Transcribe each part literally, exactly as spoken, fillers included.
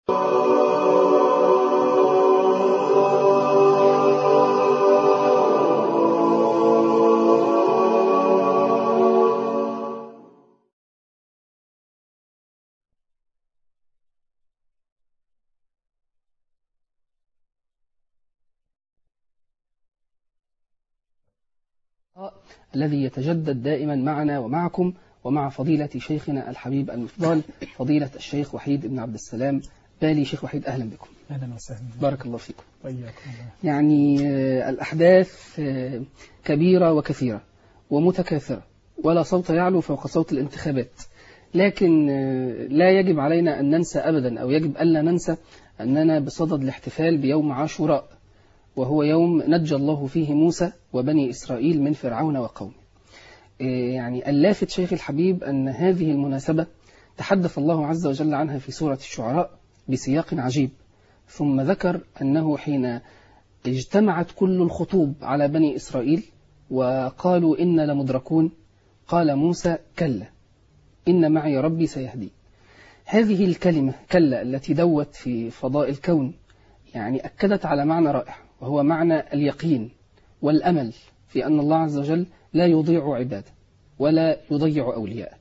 الذي يتجدد دائما معنا ومعكم ومع فضيلة شيخنا الحبيب المفضال فضيلة الشيخ وحيد بن عبد السلام بالي. شيخ وحيد أهلا بكم. أهلا وسهلا. بارك الله فيكم. وإياكم. يعني الأحداث كبيرة وكثيرة ومتكاثرة ولا صوت يعلو فوق صوت الانتخابات، لكن لا يجب علينا أن ننسى أبدا أو يجب ألا ننسى أننا بصدد الاحتفال بيوم عاشوراء، وهو يوم نجى الله فيه موسى وبني إسرائيل من فرعون وقومه. يعني اللافت شيخ الحبيب أن هذه المناسبة تحدث الله عز وجل عنها في سورة الشعراء بسياق عجيب، ثم ذكر أنه حين اجتمعت كل الخطوب على بني إسرائيل وقالوا إن لمدركون قال موسى كلا إن معي ربي سيهدي. هذه الكلمة كلا التي دوت في فضاء الكون يعني أكدت على معنى رائع، وهو معنى اليقين والأمل في أن الله عز وجل لا يضيع عباده ولا يضيع أولياءه.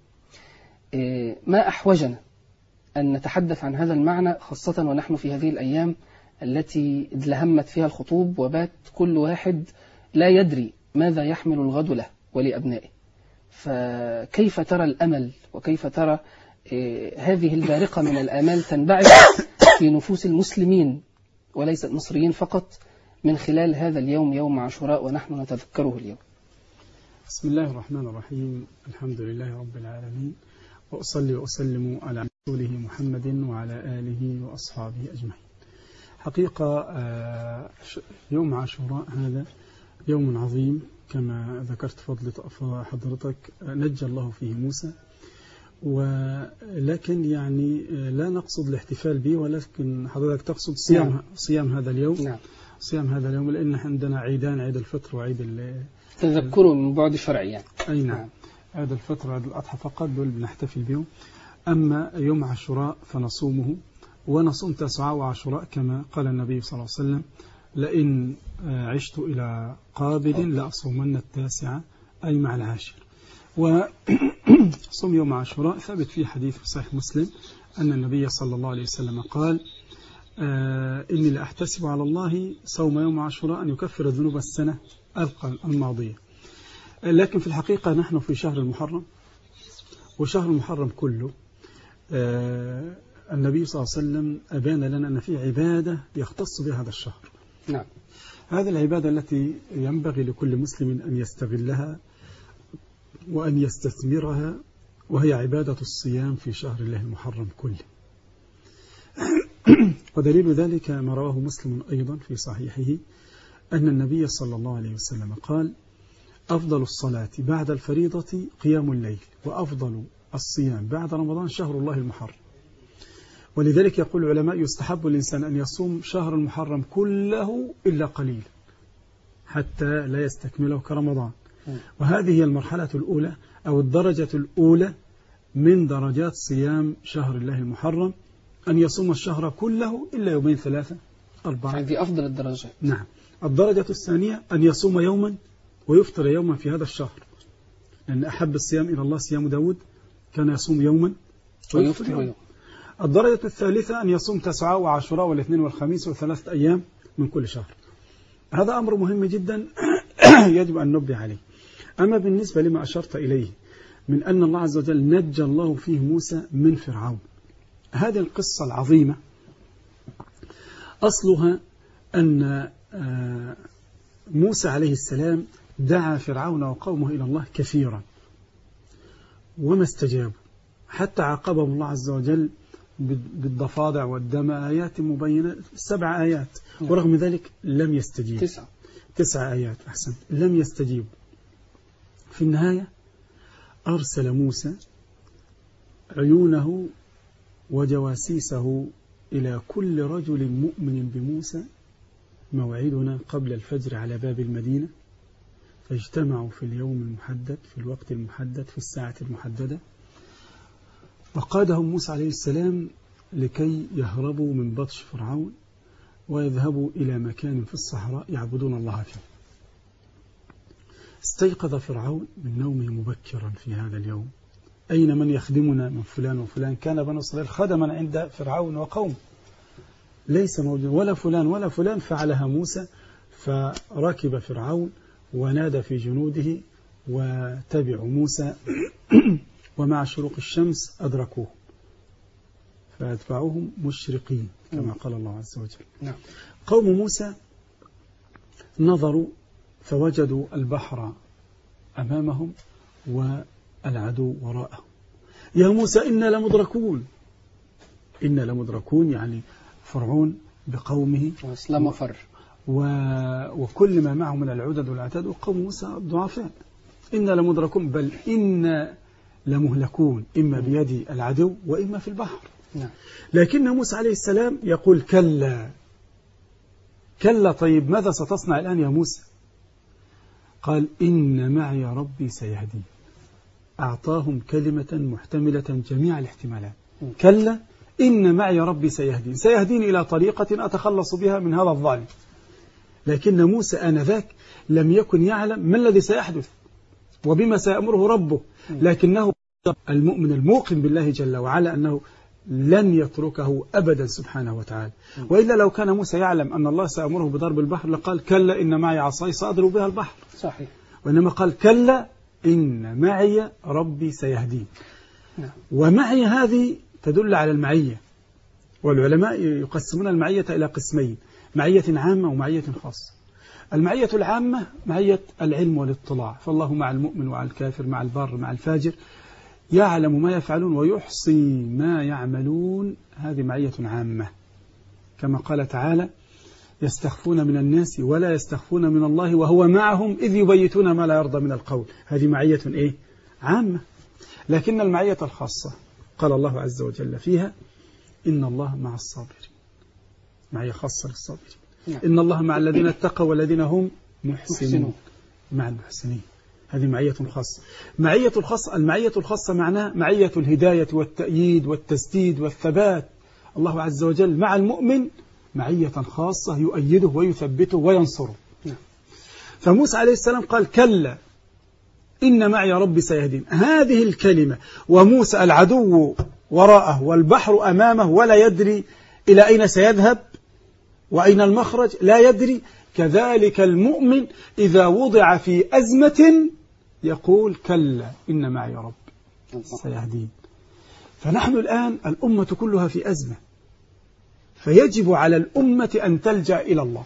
ما أحوجنا أن نتحدث عن هذا المعنى، خاصة ونحن في هذه الأيام التي ادلهمت فيها الخطوب وبات كل واحد لا يدري ماذا يحمل الغد له ولأبنائه. فكيف ترى الأمل وكيف ترى هذه البارقة من الآمال تنبعث في نفوس المسلمين وليس المصريين فقط من خلال هذا اليوم يوم عاشوراء ونحن نتذكره اليوم؟ بسم الله الرحمن الرحيم. الحمد لله رب العالمين، وأصلي وأسلم على رسوله محمد وعلى آله وأصحابه أجمعين. حقيقة يوم عاشوراء هذا يوم عظيم كما ذكرت فضل حضرتك، نجى الله فيه موسى، ولكن يعني لا نقصد الاحتفال به، ولكن حضرتك تقصد صيام نعم. صيام هذا اليوم نعم. صيام هذا اليوم لأن عندنا عيدان، عيد الفطر وعيد تذكروا من بعد شرعي يعني. أي نعم. نعم. عيد الفطر وعيد الأضحى فقط دول بنحتفل بهم، أما يوم عاشوراء فنصومه، ونصوم تسعة وعاشوراء كما قال النبي صلى الله عليه وسلم لئن عشت إلى قابل لأصومن التاسعة أي مع العاشر. وصوم يوم عاشوراء ثابت في حديث في صحيح مسلم أن النبي صلى الله عليه وسلم قال آه إني لأحتسب على الله صوم يوم عاشوراء أن يكفر ذنوب السنة الماضية. لكن في الحقيقة نحن في شهر المحرم، وشهر المحرم كله آه النبي صلى الله عليه وسلم أبان لنا أن في عبادة يختص بها هذا الشهر. نعم. هذه العبادة التي ينبغي لكل مسلم أن يستغلها وأن يستثمرها، وهي عبادة الصيام في شهر الله المحرم كله. ودليل ذلك ما رواه مسلم أيضا في صحيحه أن النبي صلى الله عليه وسلم قال أفضل الصلاة بعد الفريضة قيام الليل، وأفضل الصيام بعد رمضان شهر الله المحرم. ولذلك يقول العلماء يستحب الإنسان أن يصوم شهر المحرم كله إلا قليل حتى لا يستكمله كرمضان. وهذه هي المرحلة الأولى أو الدرجة الأولى من درجات صيام شهر الله المحرم، أن يصوم الشهر كله إلا يومين ثلاثة أربعة. هذه أفضل الدرجات. نعم. الدرجة الثانية أن يصوم يوما ويفطر يوما في هذا الشهر، لأن أحب الصيام إلى الله صيام داود كان يصوم يوما ويفطر يوما. الدرجة الثالثة أن يصوم تسعة وعاشوراء والاثنين والخميس وثلاثة أيام من كل شهر. هذا أمر مهم جدا يجب أن ننبه عليه. أما بالنسبة لما أشرت إليه من أن الله عز وجل نجى الله فيه موسى من فرعون، هذه القصة العظيمة أصلها أن موسى عليه السلام دعا فرعون وقومه إلى الله كثيرا وما استجابوا، حتى عاقبهم الله عز وجل بالضفادع والدم، آيات مبينة، سبع آيات، ورغم ذلك لم يستجيب. تسعة تسع آيات أحسن، لم يستجيب. في النهاية أرسل موسى عيونه وجواسيسه إلى كل رجل مؤمن بموسى موعدنا قبل الفجر على باب المدينة، فاجتمعوا في اليوم المحدد في الوقت المحدد في الساعة المحددة، وقادهم موسى عليه السلام لكي يهربوا من بطش فرعون ويذهبوا إلى مكان في الصحراء يعبدون الله فيه. استيقظ فرعون من نومه مبكرا في هذا اليوم. أين من يخدمنا من فلان وفلان؟ كان بنو إسرائيل خدما عند فرعون وقوم، ليس موجود ولا فلان ولا فلان. فعلها موسى، فركب فرعون ونادى في جنوده وتبعوا موسى ومع شروق الشمس أدركوه فأتبعوهم مشرقين كما قال الله عز وجل. قوم موسى نظروا فوجدوا البحر أمامهم والعدو وراءهم. يا موسى إنا لمدركون، إنا لمدركون يعني فرعون بقومه واسلام وفر و... وكل ما معه من العدد والعتاد، وقوم موسى ضعفاء. إنا لمدركون بل إنا لمهلكون، إما بيد العدو وإما في البحر. نعم. لكن موسى عليه السلام يقول كلا كلا. طيب ماذا ستصنع الآن يا موسى؟ قال إن معي ربي سيهدين. أعطاهم كلمة محتملة جميع الاحتمالات. كلا إن معي ربي سيهدين، سيهدين إلى طريقة أتخلص بها من هذا الظالم. لكن موسى آنذاك لم يكن يعلم ما الذي سيحدث وبما سيأمره ربه، لكنه المؤمن الموقن بالله جل وعلا أنه لن يتركه أبدا سبحانه وتعالى. وإلا لو كان موسى يعلم أن الله سيأمره بضرب البحر لقال كلا إن معي عصاي سأضرب بها البحر. صحيح. وإنما قال كلا إن معي ربي سيهدين. ومعي هذه تدل على المعية، والعلماء يقسمون المعية إلى قسمين: معية عامة ومعية خاصة. المعية العامة معية العلم والاطلاع، فالله مع المؤمن ومع الكافر مع البار مع الفاجر، يعلم ما يفعلون ويحصي ما يعملون. هذه معية عامة، كما قال تعالى يستخفون من الناس ولا يستخفون من الله وهو معهم إذ يبيتون ما لا يرضى من القول. هذه معية إيه؟ عامة. لكن المعية الخاصة قال الله عز وجل فيها إن الله مع الصابرين، معية خاصة للصابرين. نعم. إن الله مع الذين اتقوا والذين هم محسنون، مع المحسنين. هذه معية خاصة. معية الخاصة، المعية الخاصة معناها معية الهداية والتأييد والتسديد والثبات. الله عز وجل مع المؤمن معية خاصة يؤيده ويثبته وينصره. نعم. فموسى عليه السلام قال كلا إن معي ربي سيهدين. هذه الكلمة وموسى العدو وراءه والبحر أمامه ولا يدري إلى أين سيذهب وأين المخرج، لا يدري. كذلك المؤمن إذا وضع في أزمة يقول كلا إن معي ربي سيهدين. فنحن الآن الأمة كلها في أزمة، فيجب على الأمة أن تلجأ إلى الله.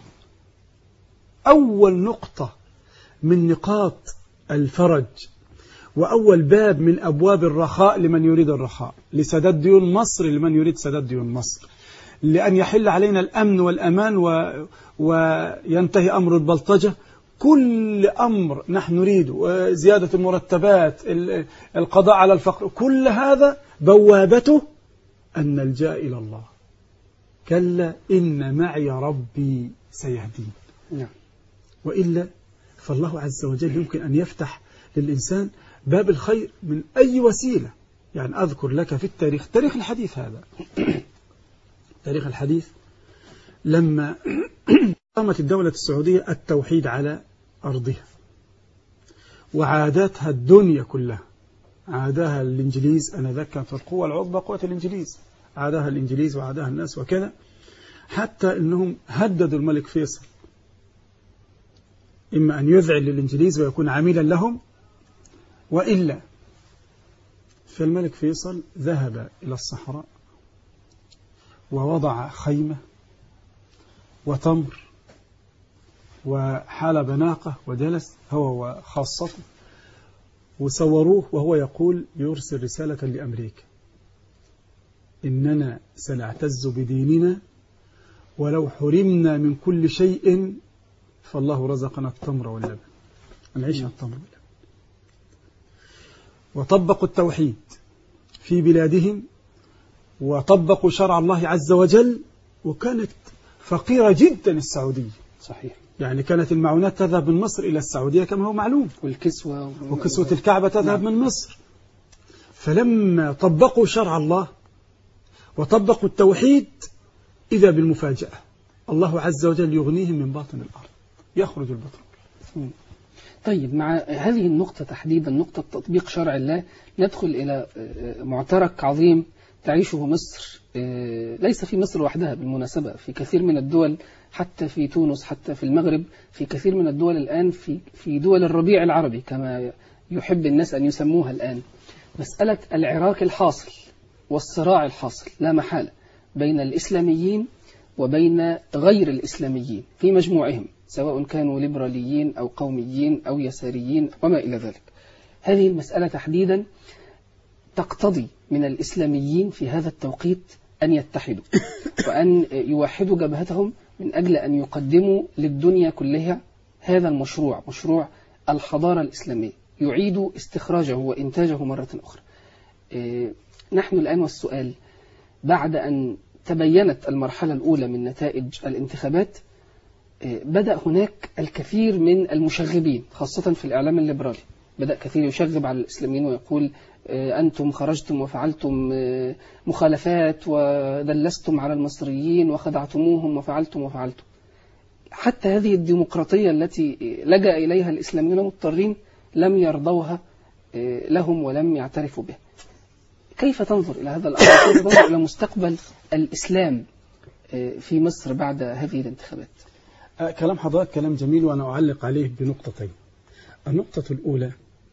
أول نقطة من نقاط الفرج وأول باب من أبواب الرخاء لمن يريد الرخاء، لسداد ديون مصر لمن يريد سداد ديون مصر، لأن يحل علينا الأمن والأمان و... وينتهي أمر البلطجة. كل أمر نحن نريد، زيادة المرتبات، القضاء على الفقر، كل هذا بوابته أن نلجأ إلى الله. كلا إن معي ربي سيهدين. نعم. وإلا فالله عز وجل يمكن أن يفتح للإنسان باب الخير من أي وسيلة. يعني أذكر لك في التاريخ، تاريخ الحديث هذا تاريخ الحديث لما قامت الدولة السعودية التوحيد على أرضها وعاداتها الدنيا كلها، عاداها الإنجليز، أنا ذكر في القوة العظمى قوة الإنجليز، عاداها الإنجليز وعاداها الناس وكذا، حتى أنهم هددوا الملك فيصل إما أن يذعن للإنجليز ويكون عميلا لهم وإلا. فالملك فيصل ذهب إلى الصحراء ووضع خيمة وتمر وحلب ناقة وجلس هو وخاصته وصوروه وهو يقول يرسل رسالة لأمريكا: إننا سنعتز بديننا ولو حرمنا من كل شيء فالله رزقنا التمر واللبن، نعيش التمر واللبن. وطبقوا التوحيد في بلادهم وطبقوا شرع الله عز وجل، وكانت فقيرة جدا السعودية. صحيح. يعني كانت المعونات تذهب من مصر إلى السعودية كما هو معلوم، والكسوة وكسوة الكعبة تذهب من مصر. فلما طبقوا شرع الله وطبقوا التوحيد إذا بالمفاجأة الله عز وجل يغنيهم من باطن الأرض، يخرج البترول. طيب، مع هذه النقطة تحديدا، نقطة تطبيق شرع الله، ندخل إلى معترك عظيم تعيشه مصر، ليس في مصر وحدها بالمناسبة، في كثير من الدول، حتى في تونس، حتى في المغرب، في كثير من الدول الآن، في في دول الربيع العربي كما يحب الناس أن يسموها الآن. مسألة العراك الحاصل والصراع الحاصل لا محالة بين الإسلاميين وبين غير الإسلاميين في مجموعهم، سواء كانوا ليبراليين أو قوميين أو يساريين وما إلى ذلك. هذه المسألة تحديدا تقتضي من الإسلاميين في هذا التوقيت أن يتحدوا وأن يوحدوا جبهتهم من أجل أن يقدموا للدنيا كلها هذا المشروع، مشروع الحضارة الإسلامية، يعيدوا استخراجه وإنتاجه مرة أخرى. نحن الآن والسؤال، بعد أن تبينت المرحلة الأولى من نتائج الانتخابات، بدأ هناك الكثير من المشغبين خاصة في الإعلام الليبرالي، بدأ كثير يشغب على الإسلاميين ويقول أنتم خرجتم وفعلتم مخالفات ودلستم على المصريين وخدعتموهم وفعلتم وفعلتم. حتى هذه الديمقراطية التي لجأ إليها الإسلاميون مضطرين لم يرضوها لهم ولم يعترفوا بها. كيف تنظر إلى هذا الأمر؟ كيف تنظر إلى مستقبل الإسلام في مصر بعد هذه الانتخابات؟ كلام حضرتك كلام جميل، وأنا أعلق عليه بنقطتين. النقطة الأولى،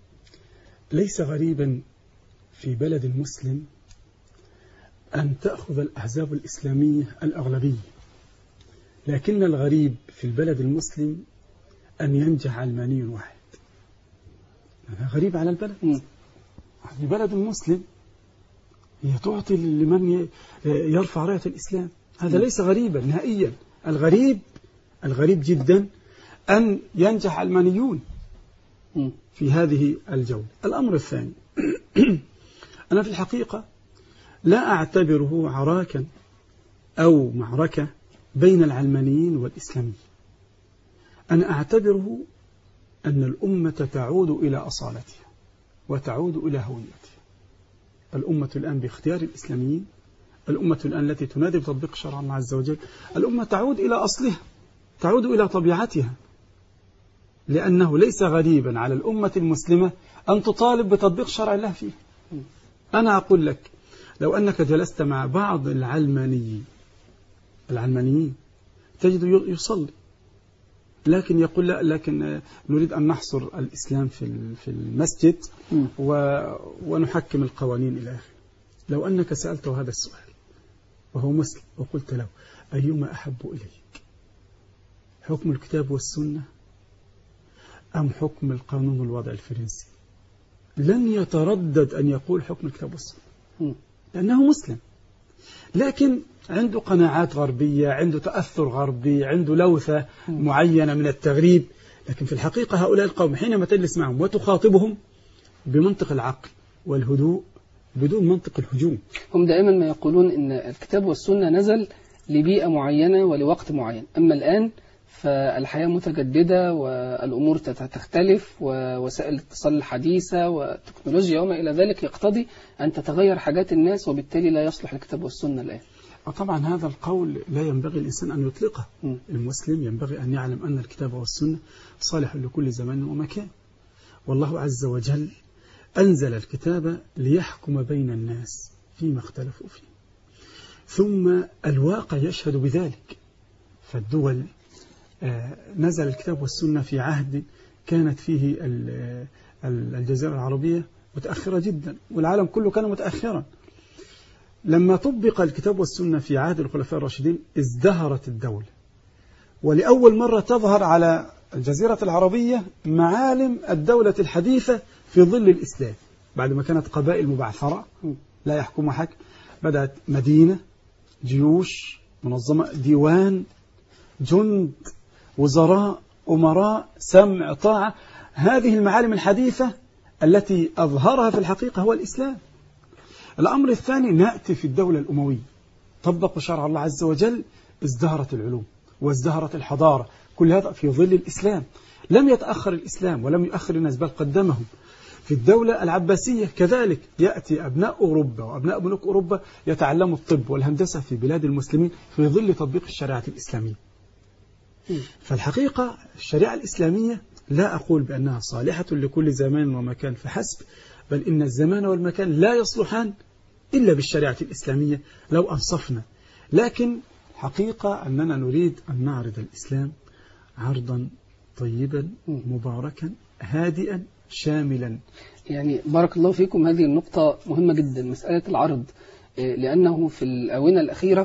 ليس غريبا في بلد مسلم أن تأخذ الأحزاب الإسلامية الأغلبية، لكن الغريب في البلد المسلم أن ينجح علماني واحد. هذا غريب على البلد. في بلد مسلم هي تعطي لمن يرفع راية الإسلام، هذا ليس غريبا نهائيا. الغريب الغريب جدا أن ينجح علمانيون في هذه الجولة. الأمر الثاني، أنا في الحقيقة لا أعتبره عراكا أو معركة بين العلمانيين والإسلاميين. أنا أعتبره أن الأمة تعود إلى أصالتها وتعود إلى هويتها. الأمة الآن باختيار الإسلاميين، الأمة الآن التي تنادي بتطبيق شرع الله عز وجل، الأمة تعود إلى أصلها، تعود إلى طبيعتها، لأنه ليس غريبا على الأمة المسلمة أن تطالب بتطبيق شرع الله فيه. أنا أقول لك، لو أنك جلست مع بعض العلمانيين العلمانيين تجد يصلي، لكن يقول لا، لكن نريد أن نحصر الإسلام في في المسجد ونحكم القوانين إلى آخره. لو أنك سألته هذا السؤال وهو مسلم وقلت له أيما أحب إليك، حكم الكتاب والسنة أم حكم القانون الوضعي الفرنسي، لن يتردد أن يقول حكم الكتاب والسنة، لأنه مسلم، لكن عنده قناعات غربية، عنده تأثر غربي، عنده لوثة معينة من التغريب. لكن في الحقيقة هؤلاء القوم حينما تجلس معهم وتخاطبهم بمنطق العقل والهدوء بدون منطق الهجوم، هم دائما ما يقولون إن الكتاب والسنة نزل لبيئة معينة ولوقت معين، أما الآن فالحياة متجددة والأمور تختلف ووسائل الاتصال الحديثة والتكنولوجيا وما إلى ذلك يقتضي أن تتغير حاجات الناس، وبالتالي لا يصلح الكتاب والسنة الآن. طبعا هذا القول لا ينبغي الإنسان أن يطلقه. م. المسلم ينبغي أن يعلم أن الكتاب والسنة صالح لكل زمان ومكان، والله عز وجل أنزل الكتاب ليحكم بين الناس فيما اختلفوا فيه، ثم الواقع يشهد بذلك. فالدول نزل الكتاب والسنة في عهد كانت فيه الجزيرة العربية متأخرة جدا، والعالم كله كان متأخرا. لما طبق الكتاب والسنة في عهد الخلفاء الراشدين ازدهرت الدولة، ولأول مرة تظهر على الجزيرة العربية معالم الدولة الحديثة في ظل الإسلام. بعد ما كانت قبائل مبعثرة لا يحكم حكم، بدأت مدينة، جيوش منظمة، ديوان، جند، وزراء، أمراء، سمع، طاعة. هذه المعالم الحديثة التي أظهرها في الحقيقة هو الإسلام. الأمر الثاني، نأتي في الدولة الأموية، طبقوا شرع الله عز وجل، ازدهرت العلوم وازدهرت الحضارة، كل هذا في ظل الإسلام. لم يتأخر الإسلام ولم يؤخر الناس، بل قدمهم. في الدولة العباسية كذلك يأتي أبناء أوروبا وأبناء ملوك أوروبا يتعلموا الطب والهندسة في بلاد المسلمين في ظل تطبيق الشريعة الإسلامية. فالحقيقة الشريعة الإسلامية لا أقول بأنها صالحة لكل زمان ومكان فحسب، بل إن الزمان والمكان لا يصلحان إلا بالشريعة الإسلامية لو أنصفنا. لكن حقيقة أننا نريد أن نعرض الإسلام عرضا طيبا مباركا هادئا شاملا. يعني بارك الله فيكم، هذه النقطة مهمة جدا، مسألة العرض، لأنه في الآونة الأخيرة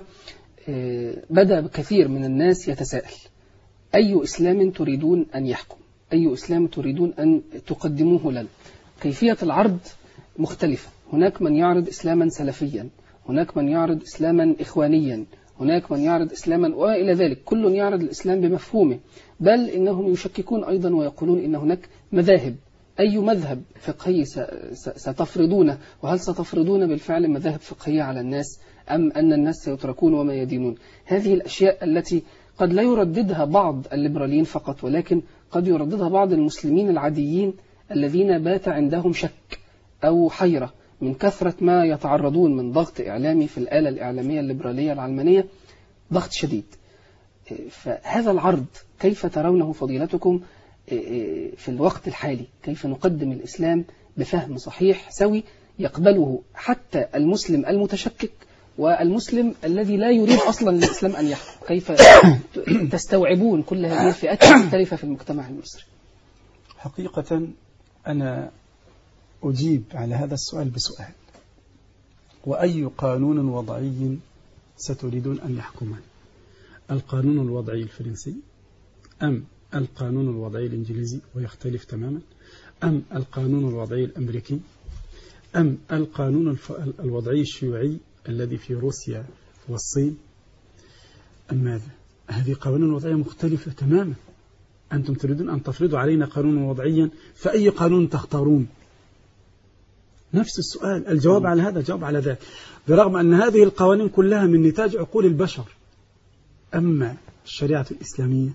بدأ كثير من الناس يتساءل: أي إسلام تريدون أن يحكم؟ أي إسلام تريدون أن تقدموه لنا؟ كيفية العرض مختلفة، هناك من يعرض إسلاما سلفيا، هناك من يعرض إسلاما إخوانيا، هناك من يعرض إسلاما وإلى ذلك، كل يعرض الإسلام بمفهومه، بل إنهم يشككون أيضا ويقولون إن هناك مذاهب. أي مذهب فقهي ستفرضونه؟ وهل ستفرضون بالفعل مذاهب فقهية على الناس، أم أن الناس سيتركون وما يدينون؟ هذه الأشياء التي قد لا يرددها بعض الليبراليين فقط، ولكن قد يرددها بعض المسلمين العاديين الذين بات عندهم شك أو حيرة من كثرة ما يتعرضون من ضغط إعلامي في الآلة الإعلامية الليبرالية العلمانية، ضغط شديد. فهذا العرض كيف ترونه فضيلتكم في الوقت الحالي؟ كيف نقدم الإسلام بفهم صحيح سوي يقبله حتى المسلم المتشكك والمسلم الذي لا يريد أصلا الإسلام أن يحكم؟ كيف تستوعبون كل هذه الفئات المختلفة في المجتمع المصري؟ حقيقة أنا أجيب على هذا السؤال بسؤال: وأي قانون وضعي ستريدون أن يحكمه؟ القانون الوضعي الفرنسي أم القانون الوضعي الإنجليزي ويختلف تماما، أم القانون الوضعي الأمريكي، أم القانون الوضعي الشيوعي الذي في روسيا والصين، أم ماذا؟ هذه قوانين وضعية مختلفة تماما. أنتم تريدون أن تفرضوا علينا قانونا وضعيا، فأي قانون تختارون؟ نفس السؤال، الجواب على هذا جواب على ذاك، برغم أن هذه القوانين كلها من نتاج عقول البشر. أما الشريعة الإسلامية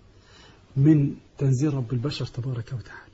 من تنزيل رب البشر تبارك وتعالى.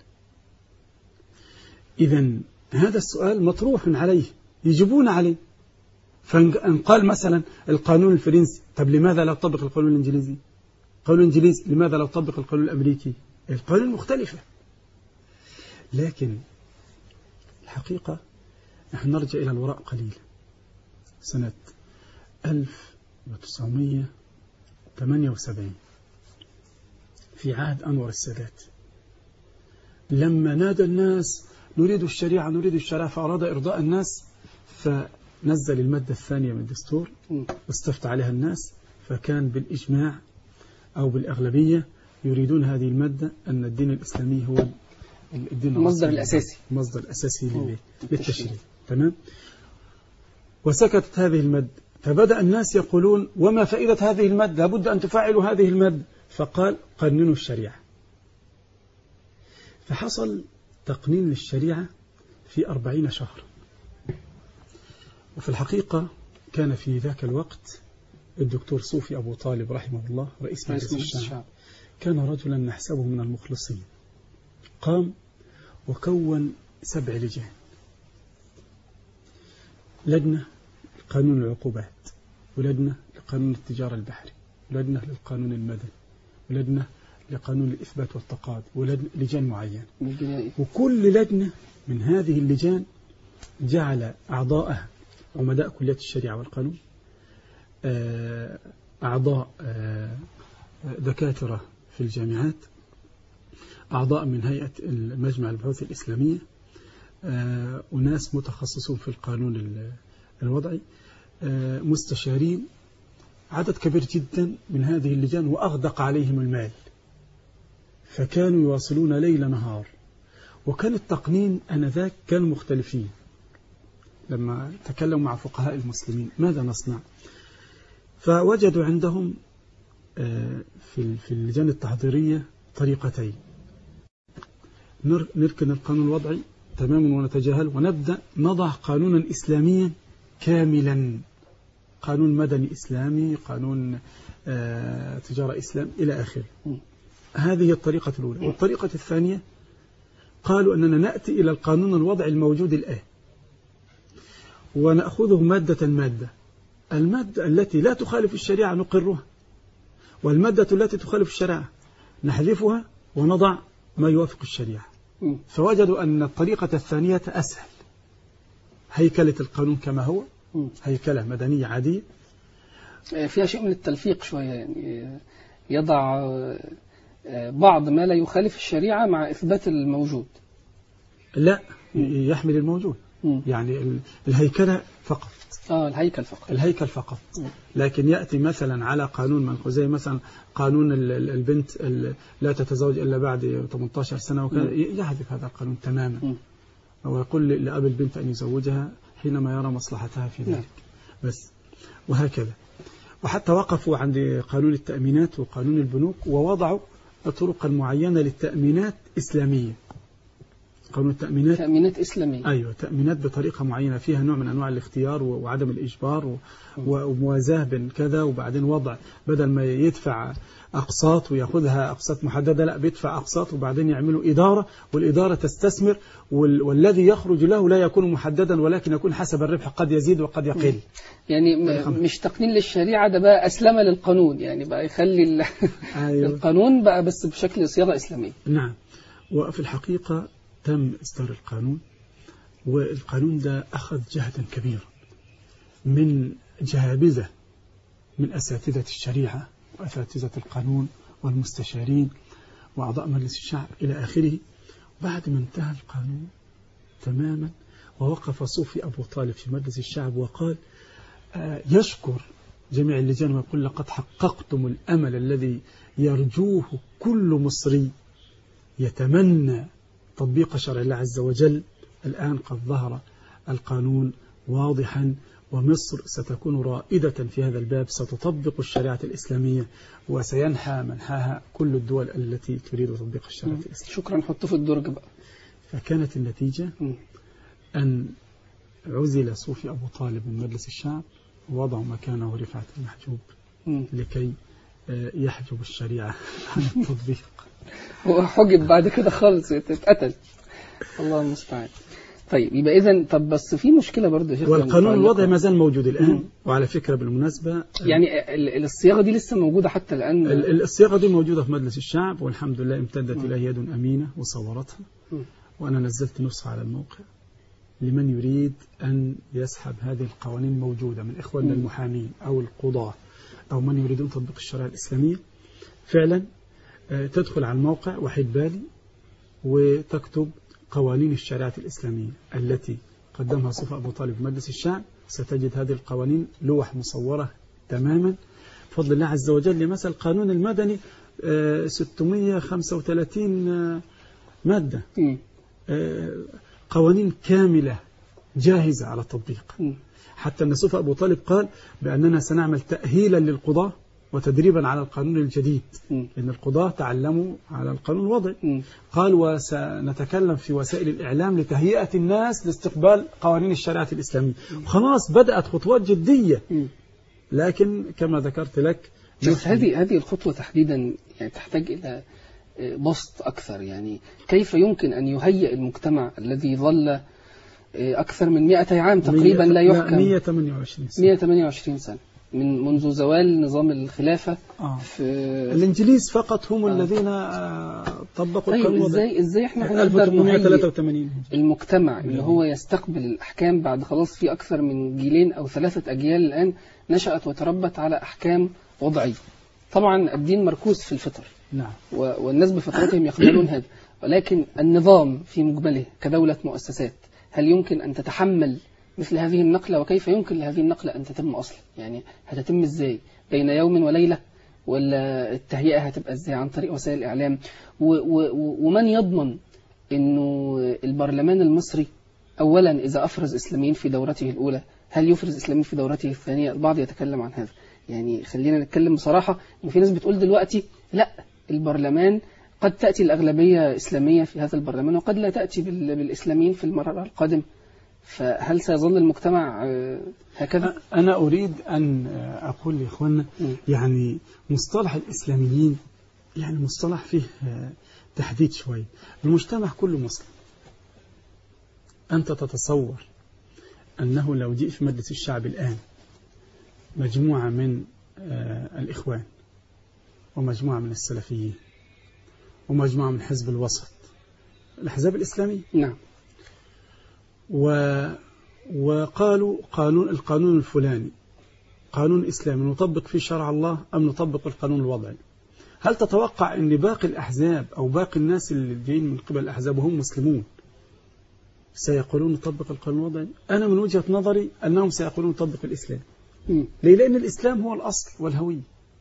إذن هذا السؤال مطروح عليه، يجيبون عليه. فإن قال مثلا القانون الفرنسي، طب لماذا لا تطبق القانون الإنجليزي؟ القانون الإنجليزي لماذا لا تطبق القانون الأمريكي؟ القانون مختلفة. لكن الحقيقة نحن نرجع إلى الوراء قليلا. سنة ألف وتسعمائة وثمانية وسبعين في عهد أنور السادات، لما نادى الناس نريد الشريعة نريد الشريعة، فأراد إرضاء الناس فنزل المادة الثانية من الدستور واستفتى عليها الناس، فكان بالإجماع أو بالأغلبية يريدون هذه المادة، أن الدين الإسلامي هو الدين المصدر الأساسي المصدر الأساسي للتشريع. تمام. وسكتت هذه المادة، فبدأ الناس يقولون وما فائدة هذه المادة؟ لابد أن تفعلوا هذه المادة. فقال قننوا الشريعة. فحصل تقنين للشريعة في أربعين شهرا. وفي الحقيقة كان في ذاك الوقت الدكتور صوفي أبو طالب رحمه الله رئيس مجلس الشعب، كان رجلا نحسبه من المخلصين. قام وكون سبع لجان: لجنة لقانون العقوبات، ولجنة لقانون التجارة البحري، ولجنة للقانون المدني، ولجنة لقانون الإثبات والتقاضي، ولجان معينة. وكل لجنة من هذه اللجان جعل أعضاءها عمداء كليات الشريعة والقانون، أعضاء دكاترة في الجامعات، أعضاء من هيئة المجمع البحوث الإسلامية، وناس متخصصون في القانون الوضعي، مستشارين، عدد كبير جدا من هذه اللجان، وأغدق عليهم المال، فكانوا يواصلون ليل نهار. وكان التقنين أنذاك كانوا مختلفين. لما تكلموا مع فقهاء المسلمين ماذا نصنع؟ فوجدوا عندهم في اللجان التحضيرية طريقتين: نركن القانون الوضعي تماما ونتجاهل، ونبدأ نضع قانونا إسلاميا كاملا، قانون مدني إسلامي، قانون تجارة إسلام إلى آخره. هذه الطريقة الأولى. والطريقة الثانية قالوا أننا نأتي إلى القانون الوضعي الموجود الآن ونأخذه مادة مادة. المادة التي لا تخالف الشريعة نقرها، والمادة التي تخالف الشريعة نحذفها ونضع ما يوافق الشريعة. فوجدوا أن الطريقة الثانية أسهل، هيكلة القانون كما هو، هيكلة مدنية عادية فيها شيء من التلفيق شوية، يعني يضع بعض ما لا يخالف الشريعة مع إثبات الموجود. لا، يحمل الموجود. م. يعني الهيكلة فقط. آه الهيكل فقط. الهيكل فقط. م. لكن يأتي مثلا على قانون منقول زي مثلا قانون البنت لا تتزوج إلا بعد ثمانية عشر سنة وكذا، يحذف هذا القانون تماما. م. ويقول لأب البنت أن يزوجها حينما يرى مصلحتها في ذلك. م. بس وهكذا. وحتى وقفوا عند قانون التأمينات وقانون البنوك ووضعوا طرقا معينة للتأمينات إسلامية. قانون التأمينات تأمينات إسلامية. أيوة، تأمينات بطريقة معينة فيها نوع من أنواع الاختيار وعدم الإجبار وموازاة بين كذا، وبعدين وضع بدل ما يدفع أقساط ويأخذها أقساط محددة، لا بيدفع أقساط وبعدين يعملوا إدارة، والإدارة تستثمر، والذي يخرج له لا يكون محددا ولكن يكون حسب الربح، قد يزيد وقد يقل. يعني مش تقنين للشريعة، ده بقى أسلم للقانون، يعني بقى يخلي أيوة. القانون بقى بس بشكل صياغة إسلامية. نعم. وفي الحقيقة تم إصدار القانون، والقانون ده أخذ جهدا كبيرا من جهابذة من أساتذة الشريعة وأساتذة القانون والمستشارين وأعضاء مجلس الشعب إلى آخره. بعد ما انتهى القانون تماما ووقف صوفي أبو طالب في مجلس الشعب وقال آه يشكر جميع اللجان ويقول لقد حققتم الأمل الذي يرجوه كل مصري يتمنى تطبيق شرع الله عز وجل. الآن قد ظهر القانون واضحا، ومصر ستكون رائدة في هذا الباب، ستطبق الشريعة الإسلامية وسينحى منحاها كل الدول التي تريد تطبيق الشريعة الإسلامية. شكرا، حطه في الدرج بقى. فكانت النتيجة أن عزل صوفي أبو طالب من مجلس الشعب ووضعوا مكانه رفعت المحجوب لكي يحجب الشريعة عن التطبيق. هو حجب بعد كده خالص، اتقتل. الله المستعان. طيب يبقى إذن، طب بس في مشكلة برضه يا شيخ، والقانون الوضعي ما زال موجود الآن. مم. وعلى فكرة بالمناسبة يعني الصياغة دي لسه موجودة حتى الآن. الصياغة دي موجودة في مجلس الشعب والحمد لله امتدت إليه يد أمينة وصورتها. مم. وأنا نزلت نسخة على الموقع لمن يريد أن يسحب هذه القوانين موجودة من إخواننا المحامين أو القضاة أو من يريدون تطبيق الشريعة الإسلامية. فعلا تدخل على الموقع وحيد بالي وتكتب قوانين الشريعة الإسلامية التي قدمها صوفي أبو طالب في مجلس الشعب، ستجد هذه القوانين لوح مصورة تماما بفضل الله عز وجل. مثل القانون المدني ستمائة وخمسة وثلاثين مادة، قوانين كاملة جاهزة على التطبيق. حتى أن صوفي أبو طالب قال بأننا سنعمل تأهيلا للقضاة وتدريبا على القانون الجديد، لأن القضاة تعلموا على القانون الوضعي. قال وسنتكلم في وسائل الإعلام لتهيئة الناس لاستقبال قوانين الشريعة الإسلامية. خلاص بدأت خطوات جدية، لكن كما ذكرت لك بس هذه هذه الخطوة تحديدا يعني تحتاج إلى بسط أكثر. يعني كيف يمكن أن يهيئ المجتمع الذي ظل أكثر من مئتي عام تقريبا لا يحكم، مئة وثمانية وعشرين سنة, مئة وثمانية وعشرين سنة من منذ زوال نظام الخلافة. آه. في الإنجليز فقط هم آه. الذين طبقوا طيب القانون. إزاي إزاي إحنا هنقدر نهيئ المجتمع اللي هو يستقبل الأحكام بعد خلاص في أكثر من جيلين أو ثلاثة أجيال الآن نشأت وتربت على أحكام وضعية. طبعا الدين مركوز في الفطر، نعم، والناس بفطرتهم يقبلون هذا، ولكن النظام في مجمله كدولة مؤسسات هل يمكن أن تتحمل مثل هذه النقلة؟ وكيف يمكن لهذه النقلة أن تتم أصلا؟ يعني هتتم إزاي؟ بين يوم وليلة؟ ولا التهيئة هتبقى إزاي؟ عن طريق وسائل الإعلام؟ ومن يضمن أنه البرلمان المصري أولا إذا أفرز إسلاميين في دورته الأولى هل يفرز إسلاميين في دورته الثانية؟ البعض يتكلم عن هذا. يعني خلينا نتكلم بصراحة، إن في ناس بتقول دلوقتي لا، البرلمان قد تأتي الأغلبية إسلامية في هذا البرلمان وقد لا تأتي بالإسلاميين في المرة القادمة. فهل سيظل المجتمع هكذا؟ أنا أريد أن أقول لإخواننا يعني مصطلح الإسلاميين يعني مصطلح فيه تحديد شوي. المجتمع كله مسلم، أنت تتصور أنه لو جئ في مجلس الشعب الآن مجموعة من آه الإخوان ومجموعة من السلفيين ومجموعة من حزب الوسط الأحزاب الإسلامية، نعم، و وقالوا قانون القانون الفلاني قانون إسلامي نطبق فيه شرع الله أم نطبق القانون الوضعي، هل تتوقع أن باقي الأحزاب أو باقي الناس اللي جايين من قبل الأحزاب وهم مسلمون سيقولون نطبق القانون الوضعي؟ أنا من وجهة نظري أنهم سيقولون نطبق الإسلام. ليه؟ لأن الإسلام هو الأصل والهوية.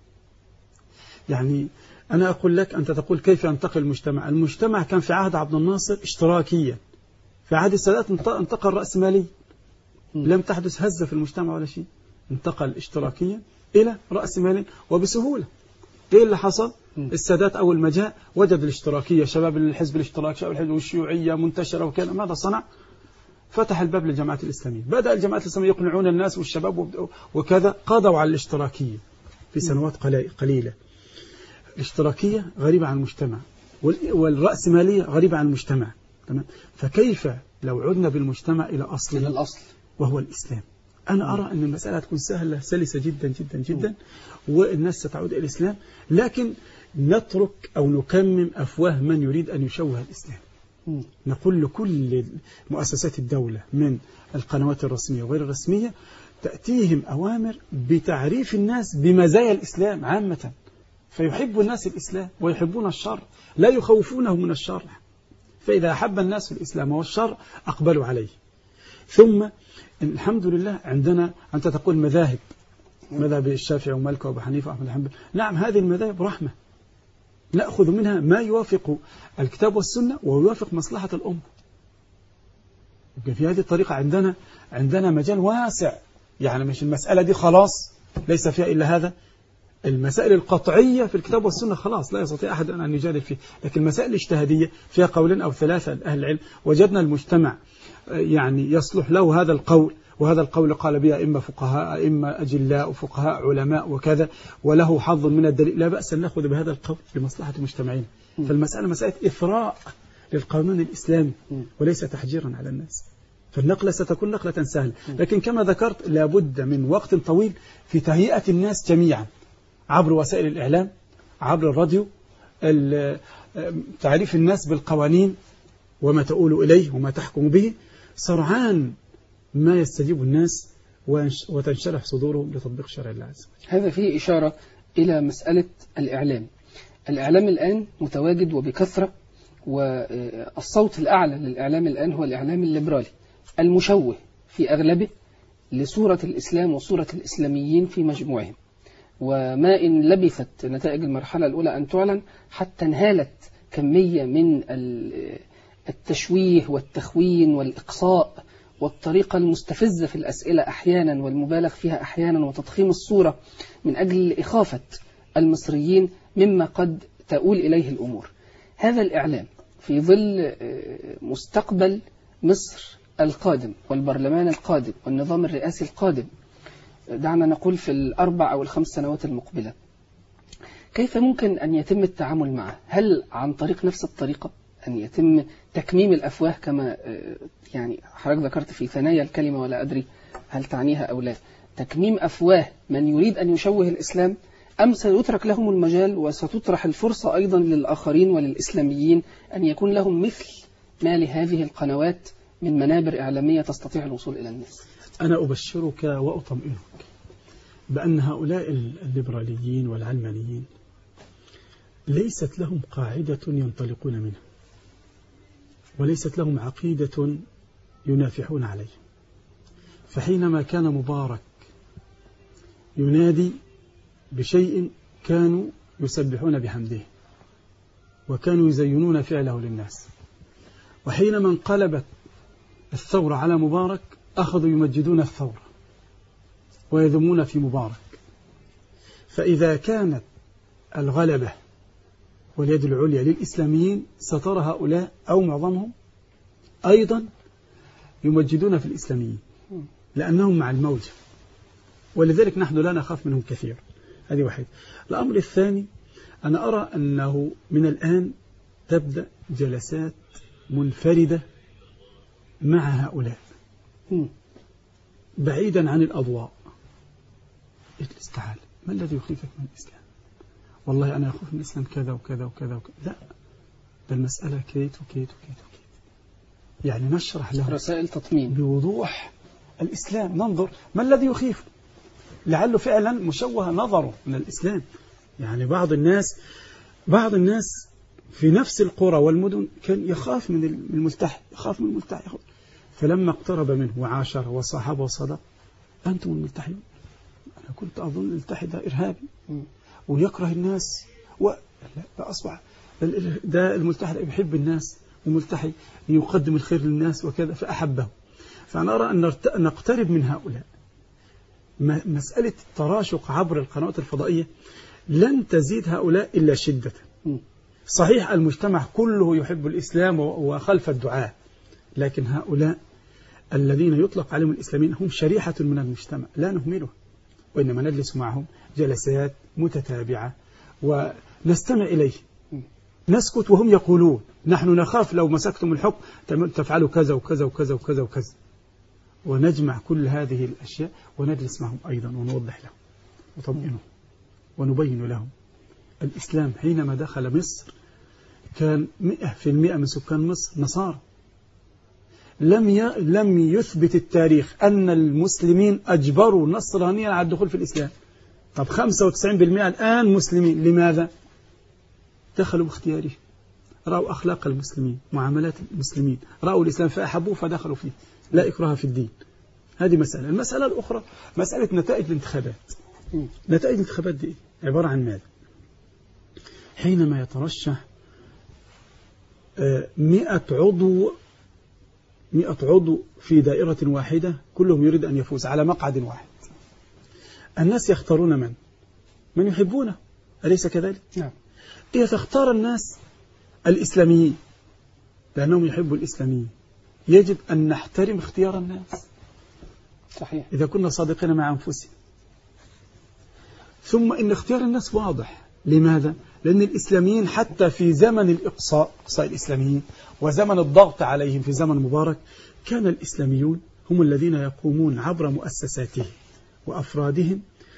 يعني أنا أقول لك، أنت تقول كيف ينتقل المجتمع؟ المجتمع كان في عهد عبد الناصر اشتراكيا، في عهد السادات انتقل رأسمالي، لم تحدث هزة في المجتمع ولا شيء، انتقل اشتراكيا إلى رأسمالي وبسهولة. إيه اللي حصل؟ السادات أول ما جاء وجد الاشتراكية، شباب الحزب الاشتراكي، شباب الحزب والشيوعية منتشرة وكان، ماذا صنع؟ فتح الباب للجماعات الإسلامية، بدأ الجماعات الإسلامية يقنعون الناس والشباب وكذا، قضوا على الاشتراكية في سنوات قليلة. الاشتراكية غريبة عن المجتمع والرأسمالية غريبة عن المجتمع، تمام؟ فكيف لو عدنا بالمجتمع إلى أصل إلى الأصل وهو الإسلام؟ أنا أرى أن المسألة تكون سهلة سلسة جدا جدا جدا، والناس ستعود إلى الإسلام، لكن نترك أو نكمم أفواه من يريد أن يشوه الإسلام. نقول لكل مؤسسات الدولة من القنوات الرسمية وغير الرسمية تأتيهم أوامر بتعريف الناس بمزايا الإسلام عامة، فيحب الناس الإسلام ويحبون الشر، لا يخوفونه من الشر، فإذا أحب الناس الإسلام والشر أقبلوا عليه. ثم الحمد لله عندنا، أنت تقول مذاهب، مذهب الشافعي ومالك وأبو حنيفة وأحمد بن حنبل، نعم هذه المذاهب رحمة، نأخذ منها ما يوافق الكتاب والسنة ويوافق مصلحة الأمة. في هذه الطريقة عندنا عندنا مجال واسع، يعني مش المسألة دي خلاص ليس فيها إلا هذا، المسائل القطعية في الكتاب والسنة خلاص لا يستطيع أحد أن يجادل فيه، لكن المسائل الاجتهادية فيها قولين أو ثلاثة أهل العلم، وجدنا المجتمع يعني يصلح له هذا القول، وهذا القول قال بها إما فقهاء إما أجلاء وفقهاء علماء وكذا، وله حظ من الدليل، لا بأس أن نأخذ بهذا القول لمصلحة مجتمعين. فالمسألة مسألة إثراء للقانون الإسلامي وليس تحجيرا على الناس، فالنقلة ستكون نقلة سهلة، لكن كما ذكرت لابد من وقت طويل في تهيئة الناس جميعا عبر وسائل الإعلام، عبر الراديو، تعريف الناس بالقوانين وما تقول إليه وما تحكم به، سرعان ما يستجيب الناس وتنشرح صدورهم لتطبيق شرع الله عز وجل. هذا فيه إشارة إلى مسألة الإعلام. الإعلام الآن متواجد وبكثرة، والصوت الأعلى للإعلام الآن هو الإعلام الليبرالي المشوه في أغلبه لصورة الإسلام وصورة الإسلاميين في مجموعهم، وما إن لبثت نتائج المرحلة الأولى أن تعلن حتى انهالت كمية من التشويه والتخوين والإقصاء والطريقة المستفزة في الأسئلة أحيانا والمبالغ فيها أحيانا وتضخيم الصورة من أجل إخافة المصريين مما قد تؤول إليه الأمور. هذا الإعلام في ظل مستقبل مصر القادم والبرلمان القادم والنظام الرئاسي القادم، دعنا نقول في الأربع أو الخمس سنوات المقبلة، كيف ممكن أن يتم التعامل معه؟ هل عن طريق نفس الطريقة أن يتم تكميم الأفواه كما يعني حضرتك ذكرت في ثنايا الكلمة، ولا أدري هل تعنيها أو لا، تكميم أفواه من يريد أن يشوه الإسلام، أم سيترك لهم المجال وستطرح الفرصة أيضا للآخرين وللإسلاميين أن يكون لهم مثل ما لهذه القنوات من منابر إعلامية تستطيع الوصول إلى الناس؟ أنا أبشرك وأطمئنك بأن هؤلاء الليبراليين والعلمانيين ليست لهم قاعدة ينطلقون منها، وليست لهم عقيدة ينافحون عليها. فحينما كان مبارك ينادي بشيء كانوا يسبحون بحمده وكانوا يزينون فعله للناس، وحينما انقلبت الثورة على مبارك أخذوا يمجدون الثورة ويذمون في مبارك. فإذا كانت الغلبة واليد العليا للإسلاميين سترى هؤلاء أو معظمهم أيضا يمجدون في الإسلاميين لأنهم مع الموجة، ولذلك نحن لا نخاف منهم كثير. هذه واحد. الأمر الثاني، أنا أرى أنه من الآن تبدأ جلسات منفردة مع هؤلاء بعيدا عن الأضواء، اجلس تعال، ما الذي يخيفك من الإسلام؟ والله أنا أخاف من الإسلام كذا وكذا وكذا وكذا. لا، ده المسألة كيت وكيت وكيت وكيت. يعني نشرح له رسائل تطمين بوضوح الإسلام، ننظر ما الذي يخيف، لعله فعلا مشوه نظره من الإسلام. يعني بعض الناس بعض الناس في نفس القرى والمدن كان يخاف من الملتحي، يخاف من الملتحي، فلما اقترب منه وعاشر وصاحبه وصدق، أنتم الملتحيون، أنا كنت أظن الملتحي ده إرهابي ويكره الناس و... لا، أصبح ده الملتحي يحب الناس وملتحي يقدم الخير للناس وكذا، فأحبه. فأنا أرى أن نقترب من هؤلاء. مسألة التراشق عبر القنوات الفضائية لن تزيد هؤلاء إلا شدة. صحيح المجتمع كله يحب الإسلام وخلف الدعاء، لكن هؤلاء الذين يطلق عليهم الإسلاميين هم شريحة من المجتمع لا نهمله، وإنما نجلس معهم جلسات متتابعة ونستمع إليه، نسكت وهم يقولون نحن نخاف لو مسكتم الحكم تفعلوا كذا وكذا وكذا وكذا وكذا، ونجمع كل هذه الأشياء ونجلس معهم أيضا ونوضح لهم وطمئنهم ونبين لهم. الإسلام حينما دخل مصر كان مئة في المئة من سكان مصر نصارى. لم ي... لم يثبت التاريخ أن المسلمين أجبروا نصرانيا على الدخول في الإسلام. طب خمسة وتسعين بالمئة الآن مسلمين، لماذا؟ دخلوا باختياره، رأوا أخلاق المسلمين، معاملات المسلمين، رأوا الإسلام فأحبوه فدخلوا فيه، لا إكراه في الدين. هذه مسألة. المسألة الأخرى مسألة نتائج الانتخابات. نتائج الانتخابات دي عبارة عن ماذا؟ حينما يترشح مئة عضو مئة عضو في دائرة واحدة كلهم يريد أن يفوز على مقعد واحد، الناس يختارون من؟ من يحبونه، أليس كذلك؟ نعم. إذا تختار الناس الإسلاميين لأنهم يحبوا الإسلاميين، يجب أن نحترم اختيار الناس. صحيح. إذا كنا صادقين مع أنفسنا. ثم إن اختيار الناس واضح. لماذا؟ لأن الإسلاميين حتى في زمن الإقصاء، إقصاء الإسلاميين وزمن الضغط عليهم في زمن مبارك، كان الإسلاميون هم الذين يقومون عبر مؤسساتهم وأفرادهم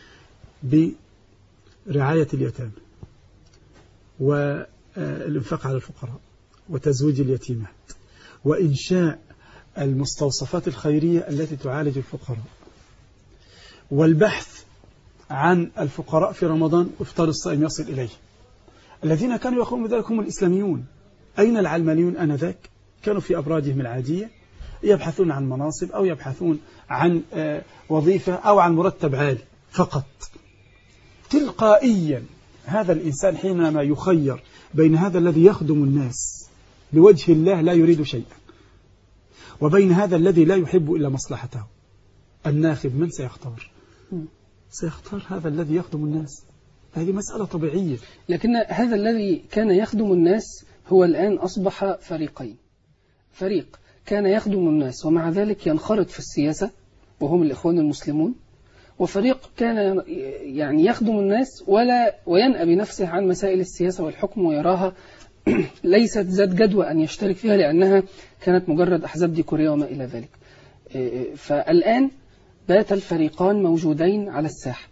برعاية اليتامى والإنفاق على الفقراء وتزويج اليتيمات وإنشاء المستوصفات الخيرية التي تعالج الفقراء والبحث عن الفقراء في رمضان وإفطار الصائم يصل إليه. الذين كانوا يقومون بذلك هم الإسلاميون. أين العلمانيون آنذاك؟ كانوا في أبراجهم العادية يبحثون عن مناصب أو يبحثون عن وظيفة أو عن مرتب عالي فقط. تلقائيا هذا الإنسان حينما يخير بين هذا الذي يخدم الناس بوجه الله لا يريد شيئا وبين هذا الذي لا يحب إلا مصلحته، الناخب من سيختار؟ سيختار هذا الذي يخدم الناس. هذه مسألة طبيعية. لكن هذا الذي كان يخدم الناس هو الآن أصبح فريقين. فريق كان يخدم الناس ومع ذلك ينخرط في السياسة وهم الإخوان المسلمون، وفريق كان يعني يخدم الناس ولا وينأى بنفسه عن مسائل السياسة والحكم ويراها ليست ذات جدوى أن يشترك فيها لأنها كانت مجرد أحزاب ديكورية وما إلى ذلك. فالآن بات الفريقان موجودين على الساحة.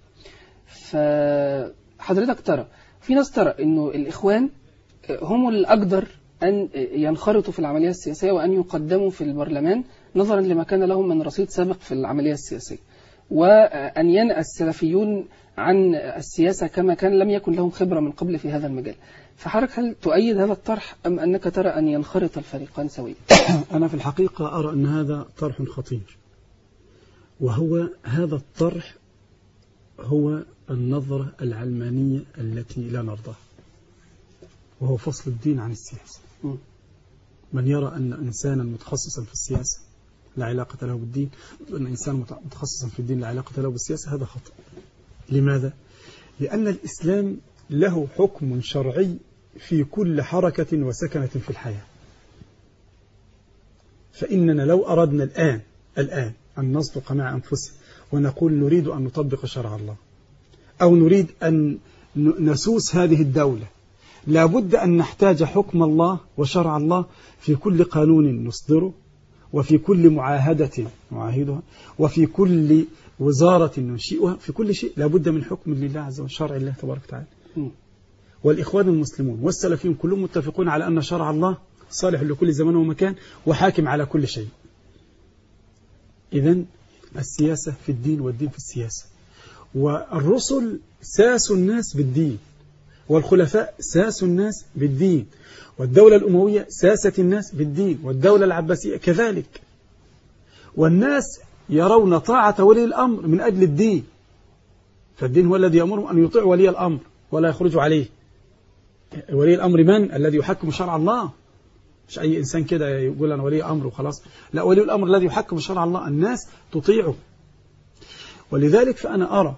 فحضرتك ترى في ناس ترى أنه الإخوان هم الأقدر أن ينخرطوا في العملية السياسية وأن يقدموا في البرلمان نظرا لما كان لهم من رصيد سابق في العملية السياسية، وأن ينأى السلفيون عن السياسة كما كان لم يكن لهم خبرة من قبل في هذا المجال. فحضرتك هل تؤيد هذا الطرح أم أنك ترى أن ينخرط الفريقان سويا؟ أنا في الحقيقة أرى أن هذا طرح خطير، وهو هذا الطرح هو النظرة العلمانية التي لا نرضاها، وهو فصل الدين عن السياسة. م. من يرى أن إنسانا متخصصا في السياسة لا علاقة له بالدين، وأن إنسان متخصصا في الدين لا علاقة له بالسياسة، هذا خطأ. لماذا؟ لأن الإسلام له حكم شرعي في كل حركة وسكنة في الحياة. فإننا لو أردنا الآن الآن أن نصدق مع أنفسنا ونقول نريد أن نطبق شرع الله أو نريد أن نسوس هذه الدولة، لابد أن نحتاج حكم الله وشرع الله في كل قانون نصدره وفي كل معاهدة نعاهدها، وفي كل وزارة ننشئها، في كل شيء لابد من حكم لله عز وجل، شرع الله تبارك وتعالى. والإخوان المسلمون والسلفيون كلهم متفقون على أن شرع الله صالح لكل زمان ومكان وحاكم على كل شيء. إذن السياسة في الدين والدين في السياسة. والرسل ساسوا الناس بالدين، والخلفاء ساسوا الناس بالدين، والدولة الأموية ساست الناس بالدين، والدولة العباسية كذلك. والناس يرون طاعة ولي الأمر من أجل الدين، فالدين هو الذي يأمرهم أن يطيعوا ولي الأمر ولا يخرجوا عليه. ولي الأمر من؟ الذي يحكم شرع الله، مش أي إنسان كده يقول أنا ولي أمر وخلاص، لا، ولي الأمر الذي يحكم شرع الله الناس تطيعه. ولذلك فأنا أرى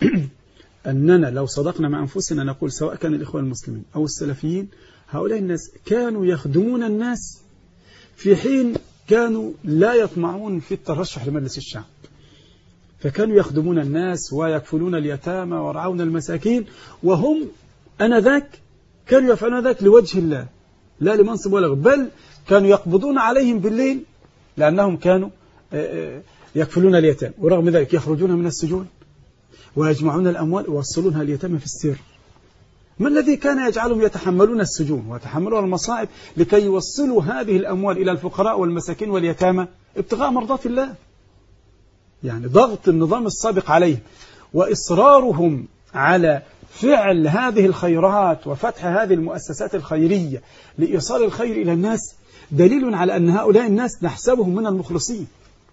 أننا لو صدقنا مع أنفسنا نقول سواء كان الإخوان المسلمين أو السلفيين، هؤلاء الناس كانوا يخدمون الناس في حين كانوا لا يطمعون في الترشح لمجلس الشعب، فكانوا يخدمون الناس ويكفلون اليتامى ورعون المساكين، وهم أنذاك كانوا يفعلون ذلك لوجه الله لا لمنصب ولا غير، بل كانوا يقبضون عليهم بالليل لأنهم كانوا يكفلون اليتامى، ورغم ذلك يخرجون من السجون ويجمعون الأموال ويوصلونها اليتامى في السر. ما الذي كان يجعلهم يتحملون السجون ويتحملون المصائب لكي يوصلوا هذه الأموال إلى الفقراء والمساكين واليتامى؟ ابتغاء مرضات الله، يعني ضغط النظام السابق عليهم وإصرارهم على فعل هذه الخيرات وفتح هذه المؤسسات الخيرية لإيصال الخير إلى الناس دليل على أن هؤلاء الناس نحسبهم من المخلصين.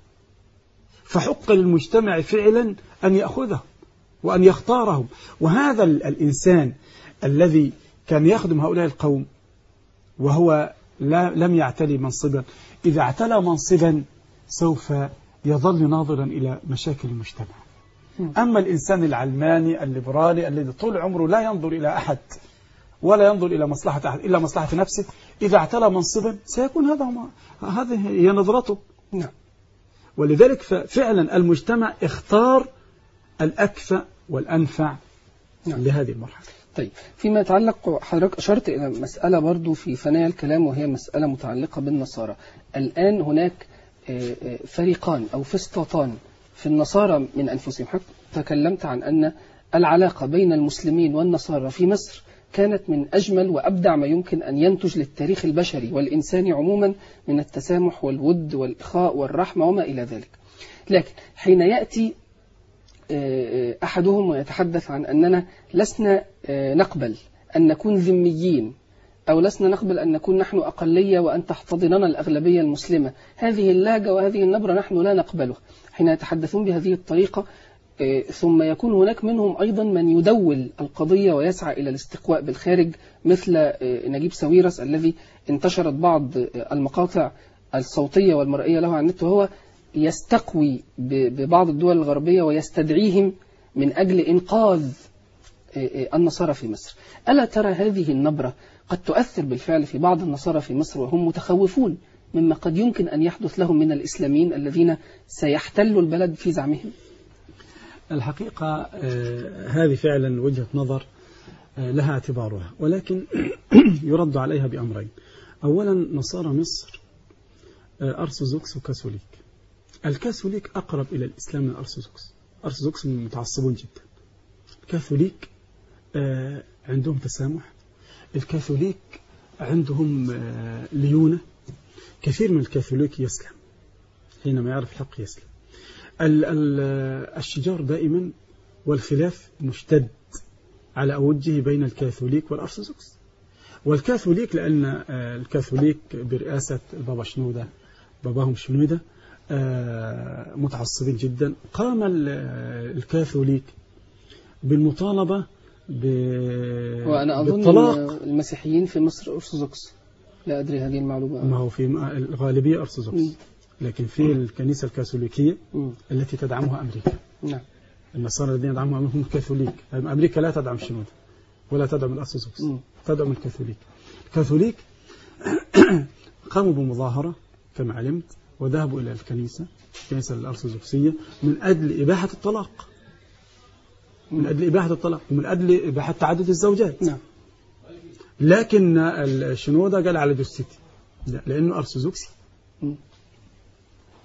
فحق للمجتمع فعلا أن يأخذهم وأن يختارهم. وهذا الإنسان الذي كان يخدم هؤلاء القوم وهو لا لم يعتلي منصبا، إذا اعتلى منصبا سوف يظل ناظرا إلى مشاكل المجتمع. أما الإنسان العلماني الليبرالي الذي طول عمره لا ينظر إلى أحد ولا ينظر إلى مصلحة أحد إلا مصلحة نفسه، إذا اعتلى منصبا سيكون هذا هذه هي نظرته. نعم. ولذلك ففعلا المجتمع اختار الأكفأ والأنفع نعم. لهذه المرحلة. طيب، فيما يتعلق حضرتك أشرت إلى مسألة برضو في ثنايا الكلام، وهي مسألة متعلقة بالنصارى. الآن هناك فريقان أو فسطاطان في النصارى من أنفسهم. حتى تكلمت عن أن العلاقة بين المسلمين والنصارى في مصر كانت من أجمل وأبدع ما يمكن أن ينتج للتاريخ البشري والإنساني عموما من التسامح والود والإخاء والرحمة وما إلى ذلك. لكن حين يأتي أحدهم ويتحدث عن أننا لسنا نقبل أن نكون ذميين، أو لسنا نقبل أن نكون نحن أقلية وأن تحتضننا الأغلبية المسلمة، هذه اللهجة وهذه النبرة نحن لا نقبلها. حين يتحدثون بهذه الطريقة ثم يكون هناك منهم أيضا من يدول القضية ويسعى إلى الاستقواء بالخارج، مثل نجيب ساويرس الذي انتشرت بعض المقاطع الصوتية والمرئية له على النت، وهو يستقوي ببعض الدول الغربية ويستدعيهم من أجل إنقاذ النصارى في مصر. ألا ترى هذه النبرة قد تؤثر بالفعل في بعض النصارى في مصر وهم متخوفون مما قد يمكن أن يحدث لهم من الإسلاميين الذين سيحتلوا البلد في زعمهم؟ الحقيقة هذه فعلا وجهة نظر لها اعتبارها، ولكن يرد عليها بأمرين. أولا، نصارى مصر أرثوذكس وكاثوليك. الكاثوليك أقرب إلى الإسلام من الأرثوذكس. الأرثوذكس متعصبون جدا. الكاثوليك عندهم تسامح، الكاثوليك عندهم ليونة. كثير من الكاثوليك يسلم حينما يعرف الحق يسلم. الشجار دائما والخلاف مشتد على أوجه بين الكاثوليك والأرثوذكس. والكاثوليك لأن الكاثوليك برئاسة البابا شنودة، باباهم شنودة، متعصبين جدا. قام الكاثوليك بالمطالبة وأنا أظن بالطلاق. المسيحيين في مصر أرثوذكس، لا أدري هذه المعلومة. ما هو في الغالبية أرثوذكس، لكن في الكنيسة الكاثوليكية التي تدعمها أمريكا. نعم. النصارى الذين يدعمها هم الكاثوليك. أمريكا لا تدعم شنودة ولا تدعم الأرثوذكس، تدعم الكاثوليك. الكاثوليك قاموا بمظاهرة كما علمت وذهبوا إلى الكنيسة الكنيسة الأرثوذكسية من أجل إباحة الطلاق، من أجل إباحة الطلاق ومن أجل إباحة تعدد الزوجات. نعم. لكن الشنودة قال على جثتي لأنه أرثوذكسي.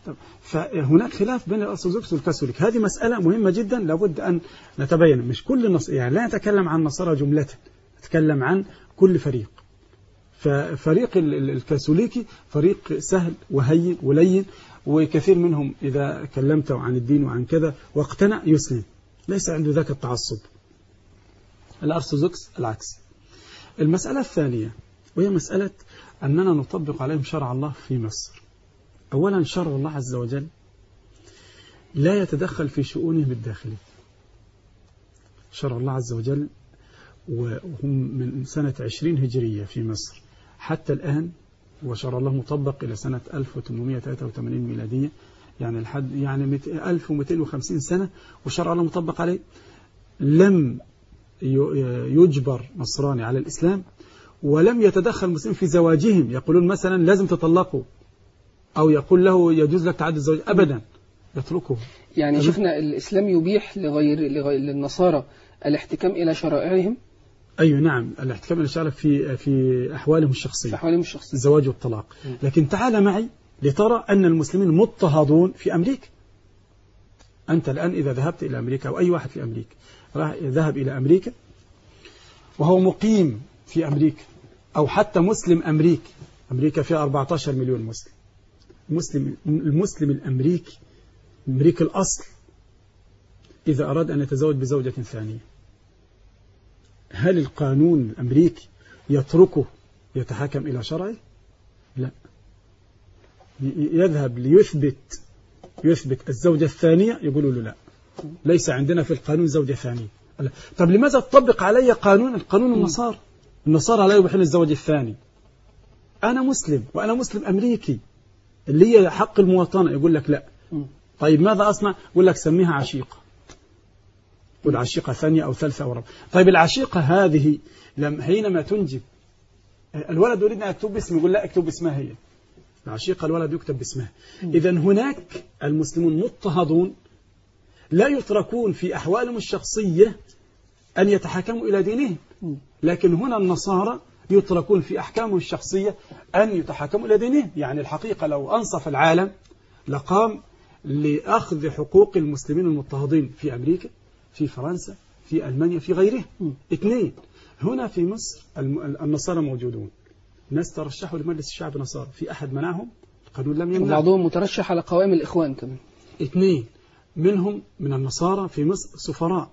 فهناك خلاف بين الأرثوذكس والكاثوليك، هذه مسألة مهمة جدا لابد أن نتبين. مش كل النص... يعني لا نتكلم عن النصارى جملة، نتكلم عن كل فريق. ففريق الكاثوليكي فريق سهل وهين ولين، وكثير منهم إذا كلمته عن الدين وعن كذا واقتنع يسلم، ليس عنده ذاك التعصب. الأرثوذكس العكس. المسألة الثانية وهي مسألة أننا نطبق عليهم شرع الله في مصر. أولا شرع الله عز وجل لا يتدخل في شؤونهم الداخلية. شرع الله عز وجل وهم من سنة عشرين هجرية في مصر حتى الآن، وشرع الله مطبق إلى سنة ألف وثمانمائة وثلاثة وثمانين ميلادية، يعني الحد يعني ألف ومئتين وخمسين سنة وشرع الله مطبق عليه. لم يجبر نصراني على الإسلام، ولم يتدخل مسلم في زواجهم، يقولون مثلا لازم تطلقوا أو يقول له يجوز لك تعدد الزواج، أبدا يتركه. يعني شفنا الإسلام يبيح لغير, لغير للنصارى الاحتكام إلى شرائعهم. أيوة نعم، الاحتكام إلى شرائعهم في في أحوالهم الشخصية، في أحوالهم الشخصية، الزواج والطلاق. لكن تعال معي لترى أن المسلمين مضطهدون في أمريكا. أنت الآن إذا ذهبت إلى أمريكا أو أي واحد في أمريكا راح ذهب إلى أمريكا وهو مقيم في أمريكا، أو حتى مسلم أمريكي، أمريكا فيها أربعة عشر مليون مسلم، مسلم المسلم الأمريكي أمريكي الأصل إذا أراد أن يتزوج بزوجة ثانية، هل القانون الأمريكي يتركه يتحكم إلى شرعه؟ لا، يذهب ليثبت يثبت الزوجة الثانية، يقولوا له لا، ليس عندنا في القانون زوجة ثانية. طب لماذا تطبق علي قانون القانون النصارى؟ النصارى لا يبيحون الزواج الثاني. أنا مسلم وأنا مسلم أمريكي اللي هي حق المواطنة، يقول لك لا. طيب ماذا أصنع؟ يقول لك سميها عشيقة، يقول عشيقة ثانية أو ثالثة أو رابعة. طيب العشيقة هذه لم حينما تنجب الولد يريد أن يكتب باسمه، يقول لا اكتب باسمها هي. العشيقة الولد يكتب باسمها. إذا هناك المسلمون مضطهدون لا يتركون في أحوالهم الشخصية أن يتحكموا إلى دينهم، لكن هنا النصارى يتركون في أحكامهم الشخصية أن يتحكموا إلى دينهم. يعني الحقيقة لو أنصف العالم لقام لأخذ حقوق المسلمين المضطهدين في أمريكا، في فرنسا، في ألمانيا، في غيرها. اثنين، هنا في مصر النصارى موجودون، ناس ترشحوا لمجلس الشعب نصارى، في أحد منعهم؟ القانون لم يمنع. بعضهم مترشح على قوائم الإخوان كمان. اثنين منهم من النصارى في مصر سفراء،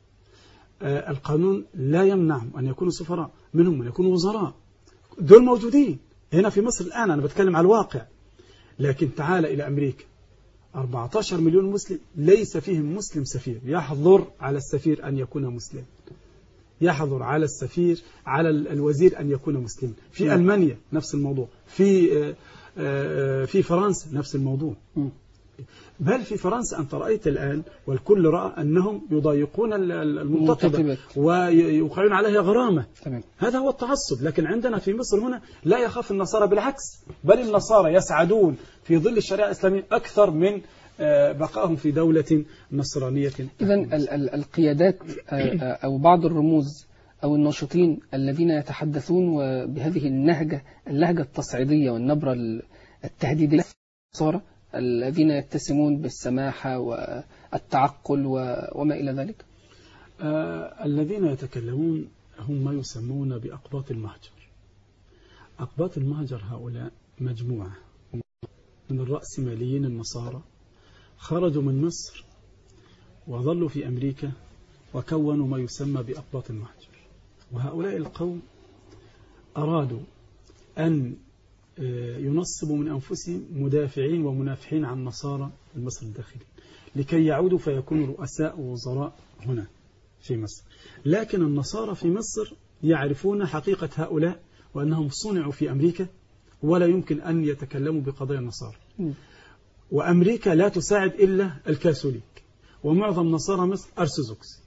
آه القانون لا يمنعهم أن يكونوا سفراء، منهم من يكونوا وزراء، دول موجودين هنا في مصر الآن. أنا بتكلم على الواقع. لكن تعال إلى أمريكا، أربعة عشر مليون مسلم ليس فيهم مسلم سفير. يحظر على السفير أن يكون مسلم، يحظر على السفير على الوزير أن يكون مسلم. في م. ألمانيا نفس الموضوع، في آه آه في فرنسا نفس الموضوع. م. بل في فرنسا أنت رأيت الآن والكل رأى أنهم يضايقون المنتخبة ويوقعون عليها غرامة. تمام. هذا هو التعصب. لكن عندنا في مصر هنا لا يخاف النصارى، بالعكس، بل النصارى يسعدون في ظل الشريعة الإسلامية أكثر من بقائهم في دولة نصرانية. إذن القيادات أو بعض الرموز أو الناشطين الذين يتحدثون بهذه النهجة اللهجة التصعيدية والنبرة التهديدية النصارى الذين يتسمون بالسماحة والتعقل وما إلى ذلك. آه الذين يتكلمون هم ما يسمون بأقباط المهجر. أقباط المهجر هؤلاء مجموعة من الرأسماليين النصارى خرجوا من مصر وظلوا في أمريكا وكونوا ما يسمى بأقباط المهجر. وهؤلاء القوم أرادوا أن ينصبوا من أنفسهم مدافعين ومنافحين عن النصارى المصر الداخلي لكي يعودوا فيكونوا رؤساء ووزراء هنا في مصر. لكن النصارى في مصر يعرفون حقيقة هؤلاء وأنهم صنعوا في أمريكا ولا يمكن أن يتكلموا بقضايا النصارى. وأمريكا لا تساعد إلا الكاثوليك، ومعظم نصارى مصر أرثوذكس،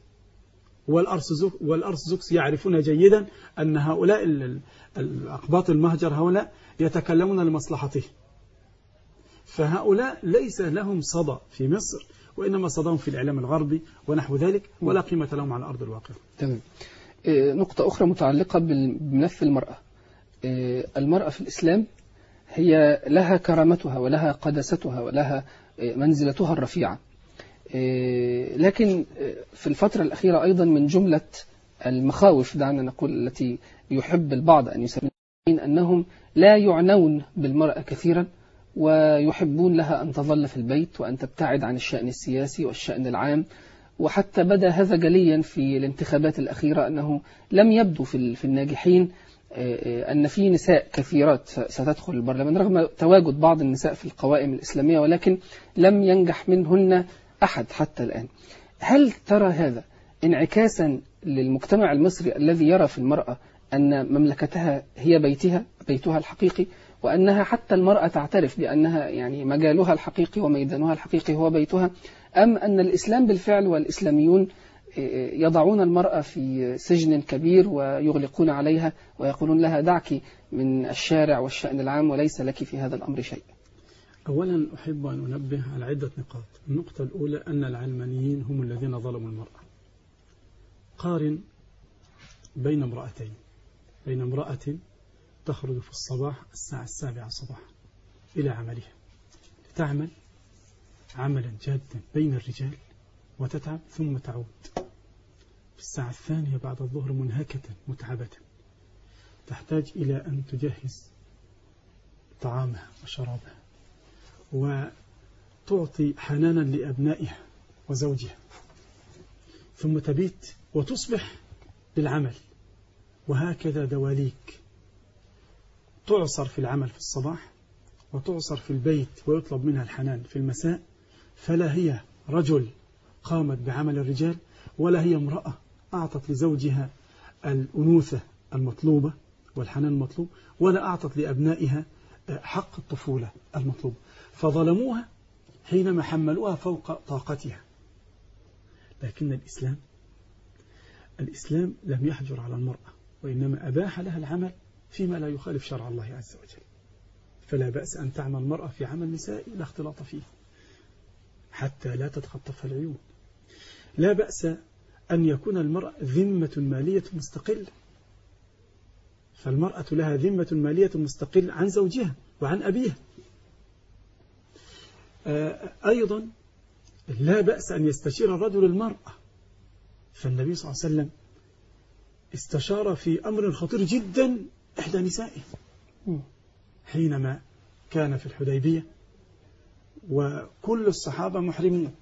والأرثوذكس يعرفون جيدا أن هؤلاء الأقباط المهجر هؤلاء يتكلمون لمصلحته. فهؤلاء ليس لهم صدى في مصر، وإنما صداهم في الإعلام الغربي ونحو ذلك، ولا قيمة لهم على أرض الواقع. تمام. نقطة أخرى متعلقة بملف المرأة. المرأة في الإسلام هي لها كرامتها ولها قداستها ولها منزلتها الرفيعة، لكن في الفترة الأخيرة أيضا من جملة المخاوف دعنا نقول التي يحب البعض أن يسمون أنهم لا يعنون بالمرأة كثيرا ويحبون لها أن تظل في البيت وأن تبتعد عن الشأن السياسي والشأن العام. وحتى بدأ هذا جليا في الانتخابات الأخيرة أنه لم يبدو في الناجحين أن في نساء كثيرات ستدخل البرلمان رغم تواجد بعض النساء في القوائم الإسلامية، ولكن لم ينجح منهن أحد حتى الآن. هل ترى هذا انعكاسا للمجتمع المصري الذي يرى في المرأة أن مملكتها هي بيتها بيتها الحقيقي، وأنها حتى المرأة تعترف بأنها يعني مجالها الحقيقي وميدانها الحقيقي هو بيتها، أم أن الإسلام بالفعل والإسلاميون يضعون المرأة في سجن كبير ويغلقون عليها ويقولون لها دعك من الشارع والشأن العام وليس لك في هذا الأمر شيء؟ أولا أحب أن أنبه على عدة نقاط. النقطة الأولى أن العلمانيين هم الذين ظلموا المرأة. قارن بين امرأتين، بين امرأة تخرج في الصباح الساعة السابعة صباحا إلى عملها تعمل عملا جادا بين الرجال وتتعب ثم تعود في الساعة الثانية بعد الظهر منهكة متعبة، تحتاج إلى أن تجهز طعامها وشرابها وتعطي حنانا لأبنائها وزوجها، ثم تبيت وتصبح للعمل، وهكذا دواليك تعصر في العمل في الصباح وتعصر في البيت ويطلب منها الحنان في المساء. فلا هي رجل قامت بعمل الرجال ولا هي امرأة أعطت لزوجها الأنوثة المطلوبة والحنان المطلوب ولا أعطت لأبنائها حق الطفولة المطلوب، فظلموها حينما حملوها فوق طاقتها. لكن الإسلام الإسلام لم يحجر على المرأة، وإنما أباح لها العمل فيما لا يخالف شرع الله عز وجل. فلا بأس أن تعمل المرأة في عمل نسائي لا اختلاط فيه حتى لا تتخطف العيون. لا بأس أن يكون المرأة ذمة مالية مستقلة، فالمرأة لها ذمة مالية مستقلة عن زوجها وعن أبيها. أيضا لا بأس أن يستشير الرجل المرأة، فالنبي صلى الله عليه وسلم استشار في أمر خطير جدا إحدى نسائه حينما كان في الحديبية وكل الصحابة محرمين،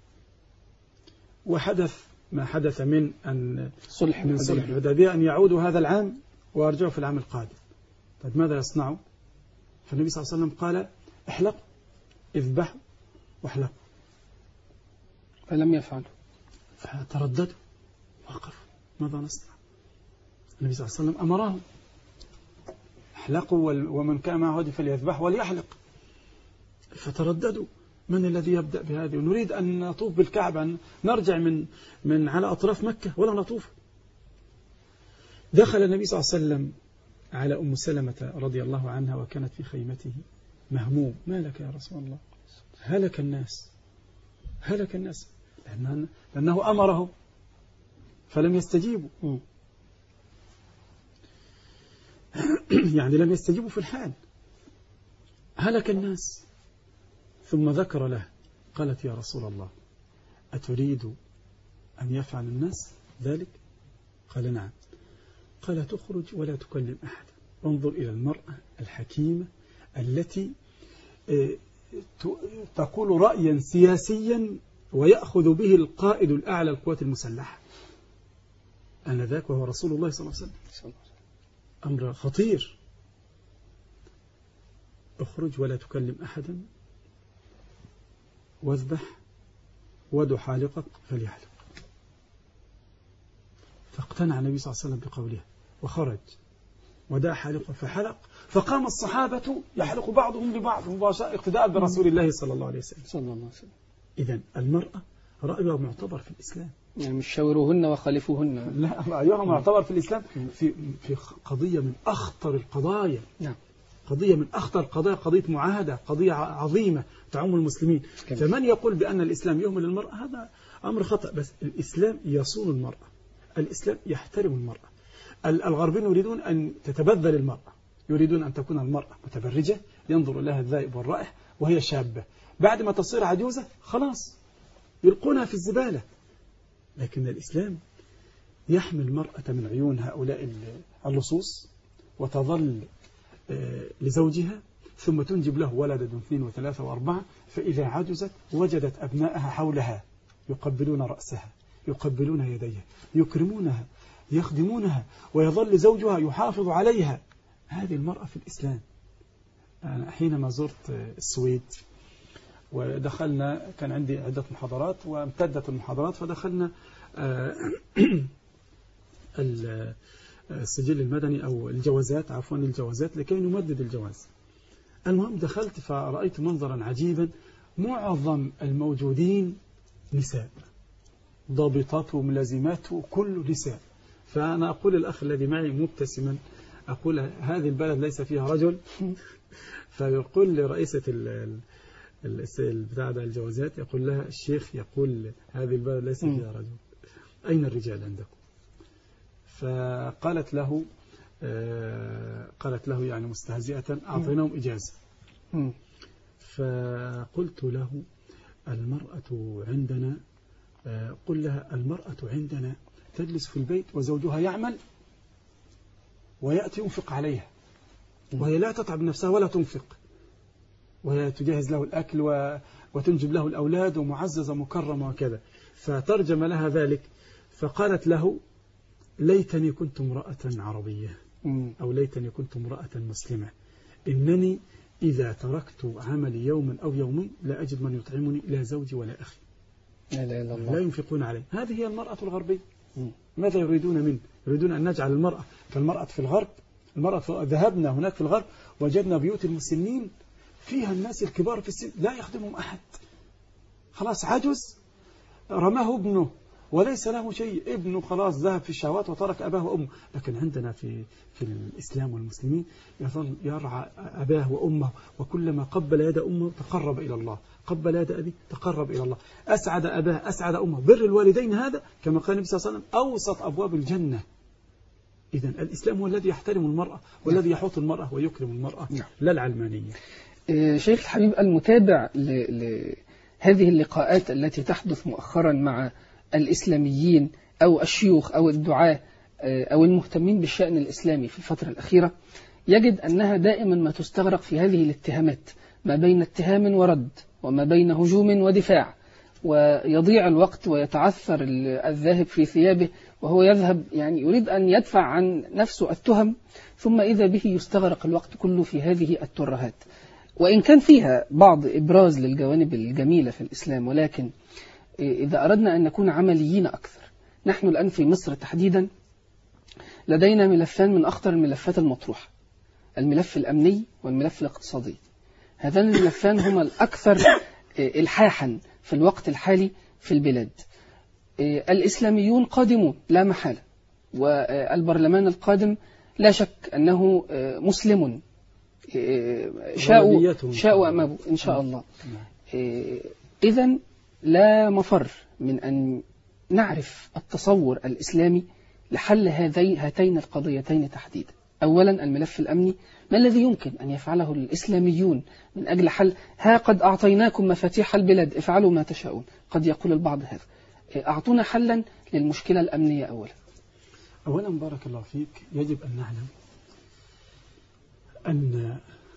وحدث ما حدث من أن صلح من صلح الحديبية أن يعودوا هذا العام ويرجعوا في العام القادم. طيب ماذا يصنعوا؟ فالنبي صلى الله عليه وسلم قال احلقوا اذبحوا واحلقوا، فلم يفعلوا، فترددوا وقفوا ماذا نصنع؟ النبي صلى الله عليه وسلم أمرهم احلقوا ومن كان معه هدي فليذبح وليحلق، فترددوا من الذي يبدأ بهذه؟ ونريد أن نطوف بالكعبة، أن نرجع من من على أطراف مكة ولا نطوف. دخل النبي صلى الله عليه وسلم على أم سلمة رضي الله عنها وكانت في خيمته مهموم. ما لك يا رسول الله؟ هلك الناس هلك الناس لأنه, لأنه أمره فلم يستجيبوا يعني لم يستجيبوا في الحال. هلك الناس. ثم ذكر له قالت يا رسول الله أتريد أن يفعل الناس ذلك؟ قال نعم. قال تخرج ولا تكلم أحد. انظر إلى المرأة الحكيمة التي تقول رأيا سياسيا ويأخذ به القائد الأعلى القوات المسلحة آنذاك وهو رسول الله صلى الله عليه وسلم. أمر خطير. اخرج ولا تكلم أحدا واذبح ودع حالقك فليحلق. فاقتنع النبي صلى الله عليه وسلم بقوله وخرج ودع حالقه فحلق، فقام الصحابة يحلق بعضهم لبعض مباشرة اقتداء برسول الله صلى الله عليه وسلم صلى الله عليه وسلم. إذن المرأة رأيها معتبر في الإسلام، يعني مش شاوروهن وخالفوهن، لا، رأيها معتبر في الإسلام في في قضية من أخطر القضايا. نعم. قضية من أخطر القضايا، قضية معاهدة، قضية عظيمة تعم المسلمين. فمن يقول بأن الإسلام يهمل المرأة هذا أمر خطأ. بس الإسلام يصون المرأة، الإسلام يحترم المرأة. الغربيين يريدون أن تتبذل المرأة يريدون أن تكون المرأة متبرجة ينظر لها الذائب والرائح وهي شابة، بعد ما تصير عجوزة خلاص يلقونها في الزبالة. لكن الإسلام يحمي المرأة من عيون هؤلاء اللصوص وتظل لزوجها، ثم تنجب له ولدا اثنين وثلاثة وأربعة، فإذا عجزت وجدت أبنائها حولها يقبلون رأسها يقبلون يديها يكرمونها يخدمونها، ويظل زوجها يحافظ عليها. هذه المرأة في الإسلام. أنا حينما زرت السويد ودخلنا، كان عندي عدة محاضرات وامتدت المحاضرات، فدخلنا السجل المدني أو الجوازات، عفوا الجوازات، لكي نمدد الجواز. المهم دخلت فرأيت منظرا عجيبا، معظم الموجودين نساء، ضابطات وملازمات كل نساء. فأنا أقول الأخ الذي معي مبتسما، أقول هذه البلد ليس فيها رجل. فيقول لرئيسة بتاع الجوازات، يقول لها الشيخ يقول هذه البلد ليس فيها رجل، أين الرجال عندكم؟ فقالت له قالت له يعني مستهزئة أعطيناهم إجازة. فقلت له المرأة عندنا، قل لها المرأة عندنا تجلس في البيت وزوجها يعمل ويأتي ينفق عليها، وهي لا تتعب نفسها ولا تنفق، وهي تجهز له الأكل وتنجب له الأولاد ومعززة مكرمة وكذا. فترجم لها ذلك فقالت له ليتني كنت امرأة عربية أو ليتني كنت امرأة مسلمة، إنني إذا تركت عملي يوما أو يومين لا أجد من يطعمني، لا زوجي ولا أخي، لا, لا, لا, لا ينفقون عليه. هذه هي المرأة الغربية. ماذا يريدون منه؟ يريدون أن نجعل المرأة كالمرأة في الغرب. المرأة في... ذهبنا هناك في الغرب وجدنا بيوت المسنين فيها الناس الكبار في السن لا يخدمهم أحد، خلاص عجز رماه ابنه وليس له شيء، ابنه خلاص ذهب في الشهوات وترك أباه وأمه. لكن عندنا في في الإسلام والمسلمين يظل يرعى أباه وأمه، وكلما قبل يد أمه تقرب إلى الله، قبل يد أبيه تقرب إلى الله، أسعد أباه أسعد أمه. بر الوالدين هذا كما قال النبي صلى الله عليه وسلم أوسط أبواب الجنة. إذن الإسلام هو الذي يحترم المرأة والذي يحط المرأة ويكرم المرأة، لا العلمانية. شيخ الحبيب، المتابع لهذه اللقاءات التي تحدث مؤخرا مع الإسلاميين أو الشيوخ أو الدعاة أو المهتمين بالشأن الإسلامي في الفترة الأخيرة يجد أنها دائما ما تستغرق في هذه الاتهامات، ما بين اتهام ورد وما بين هجوم ودفاع، ويضيع الوقت ويتعثر الذاهب في ثيابه وهو يذهب يعني يريد أن يدفع عن نفسه التهم، ثم إذا به يستغرق الوقت كله في هذه الترهات، وإن كان فيها بعض إبراز للجوانب الجميلة في الإسلام. ولكن إذا أردنا أن نكون عمليين أكثر، نحن الآن في مصر تحديدا لدينا ملفان من أخطر الملفات المطروحة، الملف الأمني والملف الاقتصادي. هذان الملفان هما الأكثر إلحاحا في الوقت الحالي في البلاد. الإسلاميون قادمون لا محالة، والبرلمان القادم لا شك أنه مسلم شاءوا شاءوا أم أبوا إن شاء الله. إذن لا مفر من أن نعرف التصور الإسلامي لحل هاتين القضيتين تحديدا. أولا الملف الأمني، ما الذي يمكن أن يفعله الإسلاميون من أجل حل؟ ها قد أعطيناكم مفاتيح البلاد افعلوا ما تشاءون. قد يقول البعض هذا. أعطونا حلا للمشكلة الأمنية. أولا أولا بارك الله فيك، يجب أن نعلم أن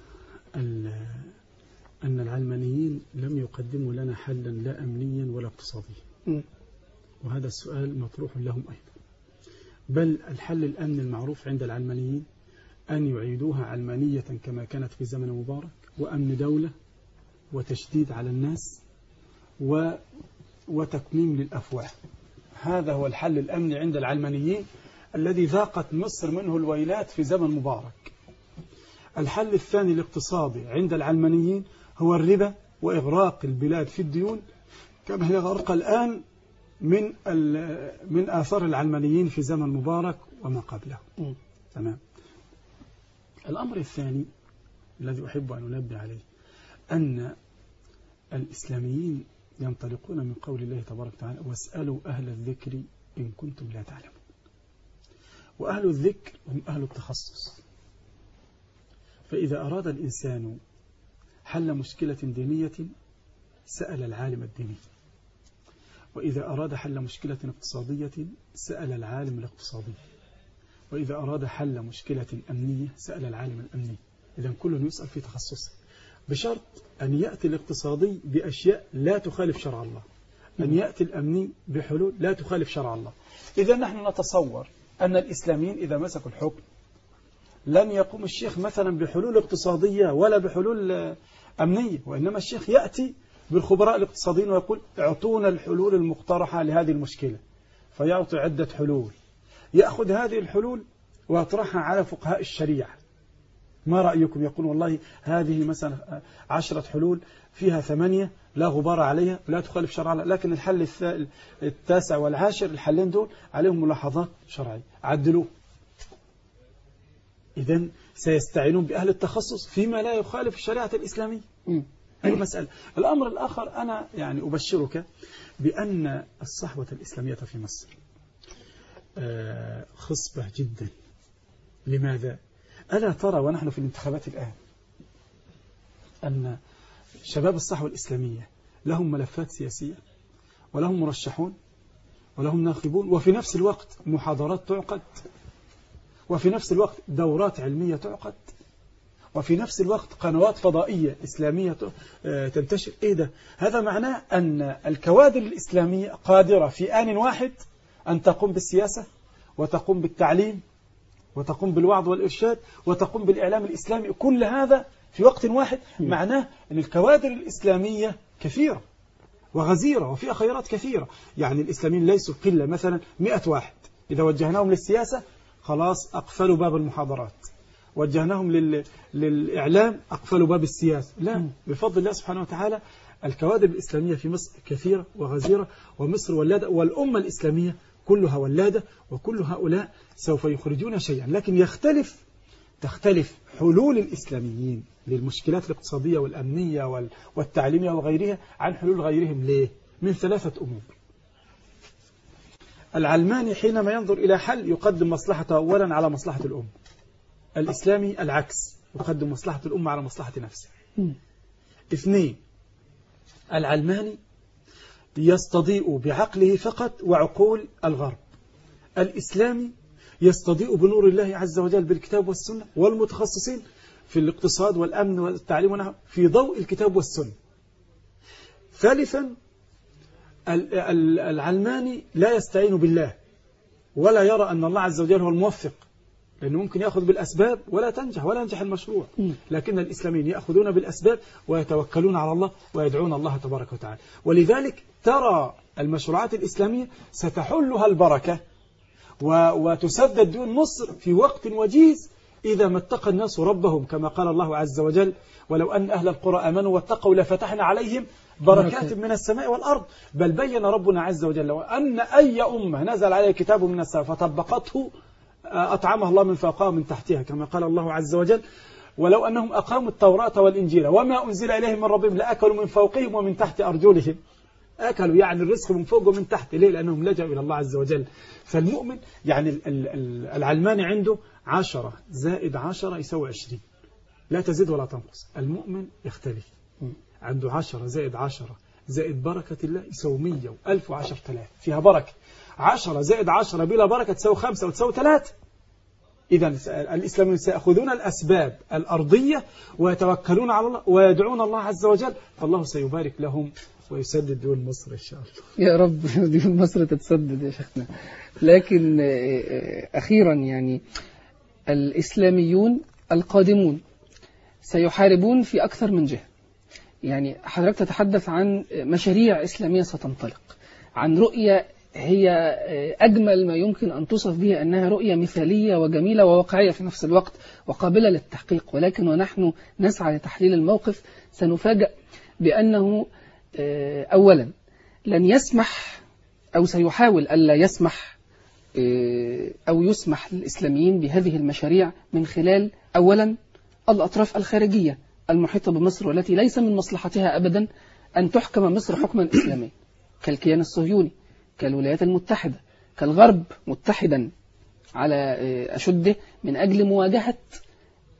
أن العلمانيين لم يقدموا لنا حلا لا أمنيا ولا اقتصاديا، وهذا السؤال مطروح لهم أيضا. بل الحل الأمن المعروف عند العلمانيين أن يعيدوها علمانية كما كانت في زمن مبارك، وأمن دولة وتشديد على الناس و وتكميم للأفواه. هذا هو الحل الأمني عند العلمانيين الذي ذاقت مصر منه الويلات في زمن مبارك. الحل الثاني الاقتصادي عند العلمانيين هو الربا وإغراق البلاد في الديون كما هي غرق الآن من من آثار العلمانيين في زمن مبارك وما قبله. م. تمام. الأمر الثاني الذي أحب أن أنبه عليه أن الإسلاميين ينطلقون من قول الله تبارك وتعالى واسألوا أهل الذكر إن كنتم لا تعلمون. وأهل الذكر هم أهل التخصص، فإذا أراد الإنسان حل مشكلة دينية سأل العالم الديني، وإذا أراد حل مشكلة اقتصادية سأل العالم الاقتصادي، وإذا أراد حل مشكلة أمنية سأل العالم الأمني. إذن كل يسأل في تخصصه، بشرط أن يأتي الاقتصادي بأشياء لا تخالف شرع الله، أن يأتي الأمني بحلول لا تخالف شرع الله. إذا نحن نتصور أن الإسلاميين إذا مسكوا الحكم لن يقوم الشيخ مثلا بحلول اقتصادية ولا بحلول أمنية، وإنما الشيخ يأتي بالخبراء الاقتصاديين ويقول اعطونا الحلول المقترحة لهذه المشكلة، فيعطي عدة حلول، يأخذ هذه الحلول ويطرحها على فقهاء الشريعة. ما رأيكم؟ يقول والله هذه مثلا عشرة حلول فيها ثمانية لا غبار عليها ولا تخالف شرع الله، لكن الحل التاسع والعاشر الحلين دول عليهم ملاحظات شرعية، عدلوه. إذن سيستعينون بأهل التخصص فيما لا يخالف الشريعة الإسلامية. هذه مسألة. الأمر الآخر، أنا يعني أبشرك بأن الصحوة الإسلامية في مصر خصبة جدا. لماذا؟ ألا ترى ونحن في الانتخابات الآن أن شباب الصحوة الإسلامية لهم ملفات سياسية ولهم مرشحون ولهم ناخبون، وفي نفس الوقت محاضرات تعقد، وفي نفس الوقت دورات علمية تعقد، وفي نفس الوقت قنوات فضائية إسلامية تنتشر. إيه ده؟ هذا معناه أن الكوادر الإسلامية قادرة في آن واحد أن تقوم بالسياسة وتقوم بالتعليم وتقوم بالوعظ والإرشاد وتقوم بالإعلام الإسلامي، كل هذا في وقت واحد. معناه أن الكوادر الإسلامية كثيرة وغزيرة وفيها خيرات كثيرة. يعني الإسلاميين ليسوا قلة، مثلا مئة واحد إذا وجهناهم للسياسة خلاص أقفلوا باب المحاضرات، وجهناهم لل... للإعلام أقفلوا باب السياسة. لا، بفضل الله سبحانه وتعالى الكوادر الإسلامية في مصر كثيرة وغزيرة، ومصر ولادة، والأمة الإسلامية كلها ولادة، وكل هؤلاء سوف يخرجون شيئا. لكن يختلف تختلف حلول الإسلاميين للمشكلات الاقتصادية والأمنية والتعليمية وغيرها عن حلول غيرهم. ليه؟ من ثلاثة أمور. العلماني حينما ينظر إلى حل يقدم مصلحته أولا على مصلحة الأمة. الإسلامي العكس، يقدم مصلحة الأمة على مصلحة نفسه. اثنين، العلماني يستضيء بعقله فقط وعقول الغرب. الإسلامي يستضيء بنور الله عز وجل بالكتاب والسنة، والمتخصصين في الاقتصاد والأمن والتعليم ونحو في ضوء الكتاب والسنة. ثالثا، العلماني لا يستعين بالله ولا يرى أن الله عز وجل هو الموفق، لأنه ممكن يأخذ بالأسباب ولا تنجح ولا ينجح المشروع. لكن الإسلاميين يأخذون بالأسباب ويتوكلون على الله ويدعون الله تبارك وتعالى. ولذلك ترى المشروعات الإسلامية ستحلها البركة وتسدد ديون مصر في وقت وجيز إذا ما اتقى الناس ربهم، كما قال الله عز وجل ولو أن أهل القرى آمنوا واتقوا لفتحنا عليهم بركات من السماء والأرض. بل بين ربنا عز وجل وأن أي أمة نزل عليه كتاب من السماء فطبقته أطعمها الله من فوقها ومن تحتها، كما قال الله عز وجل ولو أنهم أقاموا التوراة والإنجيل وما أنزل إليهم من ربهم لأكلوا من فوقهم ومن تحت أرجلهم. أكلوا يعني الرزق من فوق ومن تحت. ليه؟ لأنهم لجأوا إلى الله عز وجل. فالمؤمن يعني العلماني عنده عشرة زائد عشرة يسوي عشرين، لا تزيد ولا تنقص. المؤمن يختلف، عنده عشرة زائد عشرة زائد بركة الله يسوي مية وألف وعشر تلاف، فيها بركة. عشرة زائد عشرة بلا بركة تسوي خمسة وتسوي ثلاثة. إذا الإسلاميين سيأخذون الأسباب الأرضية ويتوكلون على الله ويدعون الله عز وجل، فالله سيبارك لهم ويسدد ديون مصر إن شاء الله. يا رب ديون مصر تتسدد يا شيخنا. لكن أخيرا يعني الإسلاميون القادمون سيحاربون في أكثر من جهة. يعني حضرتك تتحدث عن مشاريع إسلامية ستنطلق، عن رؤية هي أجمل ما يمكن أن توصف به أنها رؤية مثالية وجميلة وواقعية في نفس الوقت وقابلة للتحقيق. ولكن ونحن نسعى لتحليل الموقف سنفاجأ بأنه أولا لن يسمح أو سيحاول ألا يسمح أو يسمح للإسلاميين بهذه المشاريع من خلال أولا الأطراف الخارجية المحيطة بمصر، والتي ليس من مصلحتها أبدا أن تحكم مصر حكما إسلاميا، كالكيان الصهيوني، كالولايات المتحدة، كالغرب متحدا على أشده من أجل مواجهة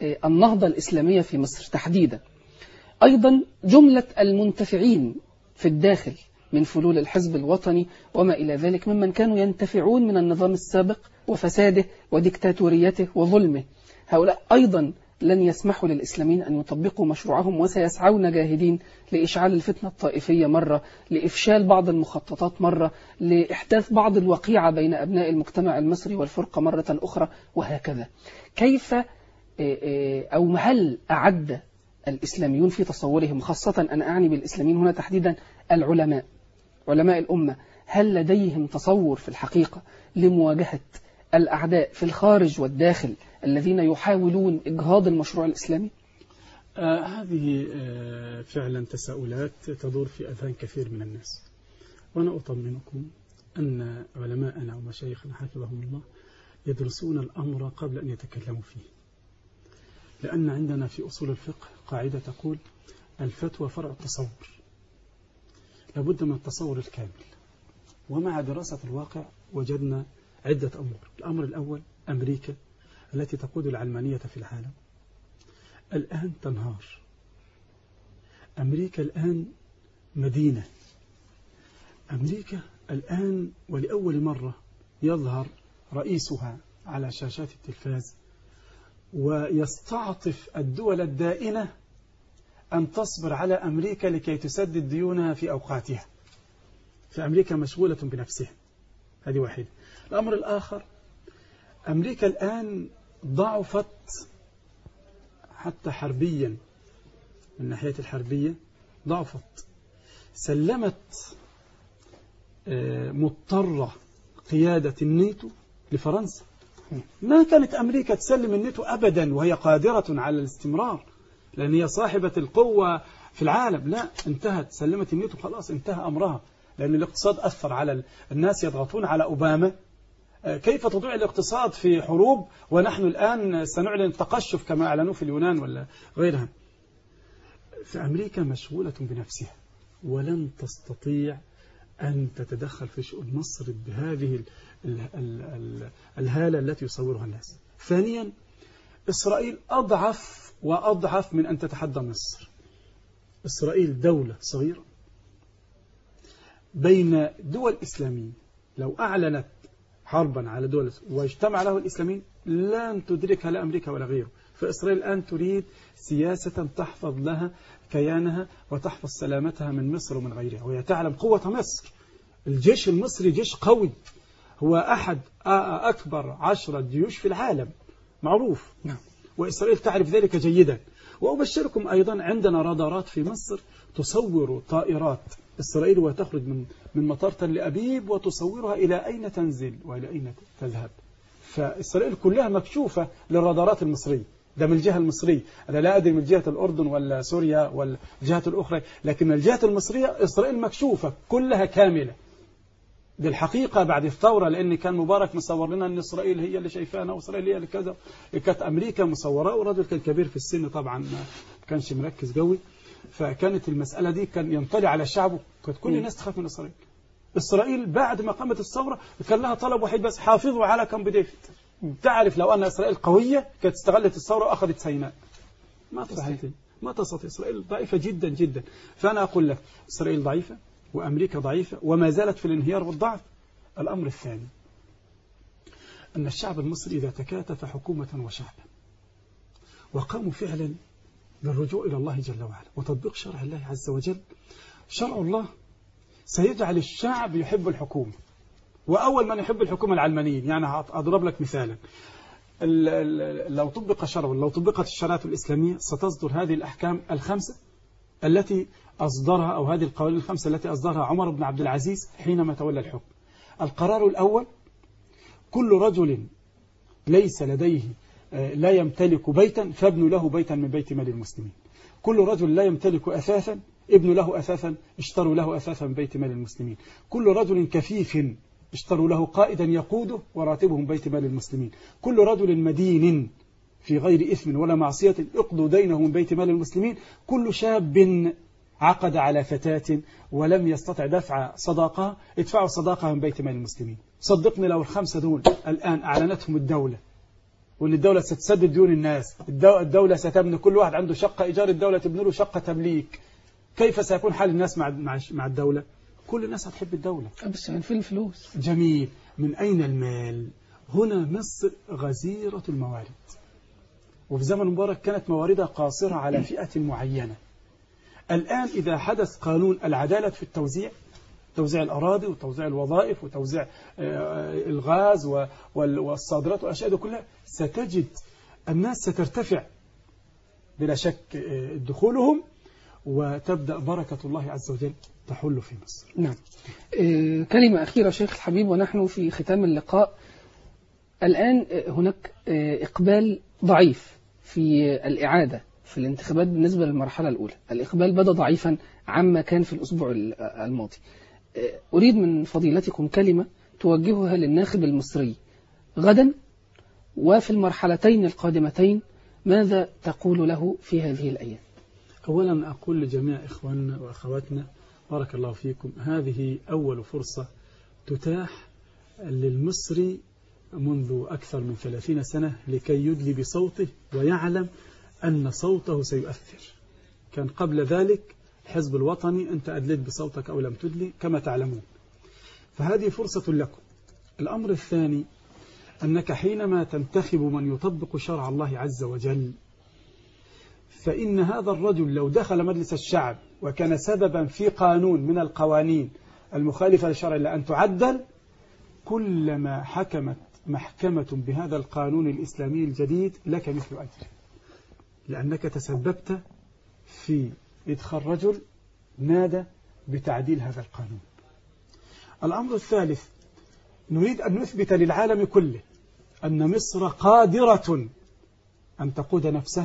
النهضة الإسلامية في مصر تحديدا. أيضا جملة المنتفعين في الداخل من فلول الحزب الوطني وما إلى ذلك ممن كانوا ينتفعون من النظام السابق وفساده وديكتاتوريته وظلمه، هؤلاء أيضا لن يسمحوا للإسلاميين أن يطبقوا مشروعهم، وسيسعون جاهدين لإشعال الفتنة الطائفية مرة، لإفشال بعض المخططات مرة، لإحداث بعض الوقيعة بين أبناء المجتمع المصري والفرقة مرة أخرى، وهكذا. كيف أو هل أعد الإسلاميون في تصورهم، خاصة أنا أعني بالإسلاميين هنا تحديدا العلماء علماء الأمة، هل لديهم تصور في الحقيقة لمواجهة الأعداء في الخارج والداخل الذين يحاولون إجهاض المشروع الإسلامي؟ آه هذه آه فعلا تساؤلات تدور في أذهان كثير من الناس، وأنا أطمنكم أن علماءنا ومشايخنا حفظهم الله يدرسون الأمر قبل أن يتكلموا فيه، لأن عندنا في أصول الفقه قاعدة تقول الفتوى فرع التصور، لابد من التصور الكامل. ومع دراسة الواقع وجدنا عدة أمور. الأمر الأول، أمريكا التي تقود العلمانية في العالم الآن تنهار. أمريكا الآن مدينة. أمريكا الآن ولأول مرة يظهر رئيسها على شاشات التلفاز ويستعطف الدول الدائنة أن تصبر على أمريكا لكي تسدد ديونها في أوقاتها. فأمريكا مشغولة بنفسها، هذه واحدة. الأمر الآخر، أمريكا الآن ضعفت حتى حربيا، من ناحية الحربية ضعفت، سلمت مضطرة قيادة الناتو لفرنسا. ما كانت أمريكا تسلم الناتو أبدا وهي قادرة على الاستمرار، لأن هي صاحبة القوة في العالم. لا، انتهت، سلمت الناتو، خلاص انتهى أمرها، لأن الاقتصاد أثر على الناس يضغطون على أوباما. كيف تضيع الاقتصاد في حروب ونحن الآن سنعلن التقشف كما أعلنوا في اليونان ولا غيرها؟ فأمريكا مشغولة بنفسها ولن تستطيع أن تتدخل في شؤون مصر بهذه ال ال ال الهالة التي يصورها الناس. ثانيا، إسرائيل أضعف وأضعف من أن تتحدى مصر. إسرائيل دولة صغيرة بين دول إسلامية، لو أعلنت حربا على دول واجتمع له الإسلاميين لن تدركها لا أمريكا ولا غيره. فإسرائيل الآن تريد سياسة تحفظ لها كيانها وتحفظ سلامتها من مصر ومن غيرها، وهي تعلم قوة مصر. الجيش المصري جيش قوي، هو أحد أكبر عشرة جيوش في العالم، معروف. نعم. وإسرائيل تعرف ذلك جيدا. وأبشركم أيضا عندنا رادارات في مصر تصور طائرات إسرائيل وتخرج من من مطار تل أبيب وتصورها إلى أين تنزل وإلى أين تذهب. فإسرائيل كلها مكشوفة للرادارات المصرية، ده من الجهة المصرية. أنا لا أدري من جهة الأردن ولا سوريا ولا الجهات الأخرى، لكن الجهة المصرية إسرائيل مكشوفة كلها كاملة. دي الحقيقة بعد الثورة، لأن كان مبارك مصور لنا أن إسرائيل هي اللي شايفانا وإسرائيل هي اللي كذا. كانت أمريكا مصورة، ورجل كان كبير في السن طبعا ما كانش مركز قوي، فكانت المسألة دي كان ينطلع على شعبه، كانت كل الناس تخاف من إسرائيل. إسرائيل بعد ما قامت الثورة كان لها طلب واحد بس، حافظوا على كامب ديفيد. تعرف لو أن إسرائيل قوية كانت استغلت الثورة وأخذت سيناء. ما تستطيع، ما تستطيع. إسرائيل ضعيفة جدا جدا. فأنا أقول لك إسرائيل ضعيفة وأمريكا ضعيفة وما زالت في الانهيار والضعف. الأمر الثاني، أن الشعب المصري إذا تكاتف حكومة وشعبا وقاموا فعلا بالرجوع إلى الله جل وعلا وتطبيق شرع الله عز وجل، شرع الله سيجعل الشعب يحب الحكومة. وأول من يحب الحكومة العلمانيين. يعني أضرب لك مثالا، لو طبق شرع لو طبقت الشريعة الإسلامية ستصدر هذه الأحكام الخمسة التي أصدرها، أو هذه القوانين الخمسة التي أصدرها عمر بن عبد العزيز حينما تولى الحكم. القرار الأول: كل رجل ليس لديه لا يمتلك بيتا فابنوا له بيتا من بيت مال المسلمين. كل رجل لا يمتلك أثاثا ابنوا له أثاثا اشتروا له أثاثا من بيت مال المسلمين. كل رجل كفيف اشتروا له قائدا يقوده وراتبه من بيت مال المسلمين. كل رجل مدين في غير إثم ولا معصية اقضوا دينه من بيت مال المسلمين. كل شاب عقد على فتاة ولم يستطع دفع صداقة ادفعوا صداقة من بيت مال المسلمين. صدقني لو الخمسة دول الآن أعلنتهم الدولة وأن الدولة ستسدد ديون الناس، الدولة ستبني، كل واحد عنده شقة إيجار الدولة تبني له شقة تمليك، كيف سيكون حال الناس مع مع الدولة؟ كل الناس هتحب الدولة. بس يعني فين الفلوس؟ جميل. من أين المال؟ هنا مصر غزيرة الموارد، وفي زمن مبارك كانت مواردها قاصرة على فئة معينة. الآن إذا حدث قانون العدالة في التوزيع، توزيع الأراضي وتوزيع الوظائف وتوزيع الغاز والصادرات والأشياء دي كلها، ستجد الناس سترتفع بلا شك دخولهم، وتبدأ بركة الله عز وجل تحل في مصر. نعم. إيه كلمة أخيرة شيخ الحبيب ونحن في ختام اللقاء. الآن هناك إقبال ضعيف في الإعادة في الانتخابات بالنسبة للمرحلة الأولى، الإقبال بدأ ضعيفا عما كان في الأسبوع الماضي. أريد من فضيلتكم كلمة توجهها للناخب المصري غدا وفي المرحلتين القادمتين، ماذا تقول له في هذه الأيام؟ أولا أقول لجميع إخواننا وأخواتنا بارك الله فيكم، هذه أول فرصة تتاح للمصري منذ أكثر من ثلاثين سنة لكي يدلي بصوته ويعلم أن صوته سيؤثر. كان قبل ذلك الحزب الوطني أنت أدلت بصوتك أو لم تدلي كما تعلمون، فهذه فرصة لكم. الأمر الثاني أنك حينما تنتخب من يطبق شرع الله عز وجل، فإن هذا الرجل لو دخل مجلس الشعب وكان سببا في قانون من القوانين المخالفة لشرع الله أن تعدل، كلما حكمت محكمة بهذا القانون الإسلامي الجديد لك مثل أجر، لأنك تسببت في إدخال رجل نادى بتعديل هذا القانون. الأمر الثالث، نريد أن نثبت للعالم كله أن مصر قادرة أن تقود نفسها،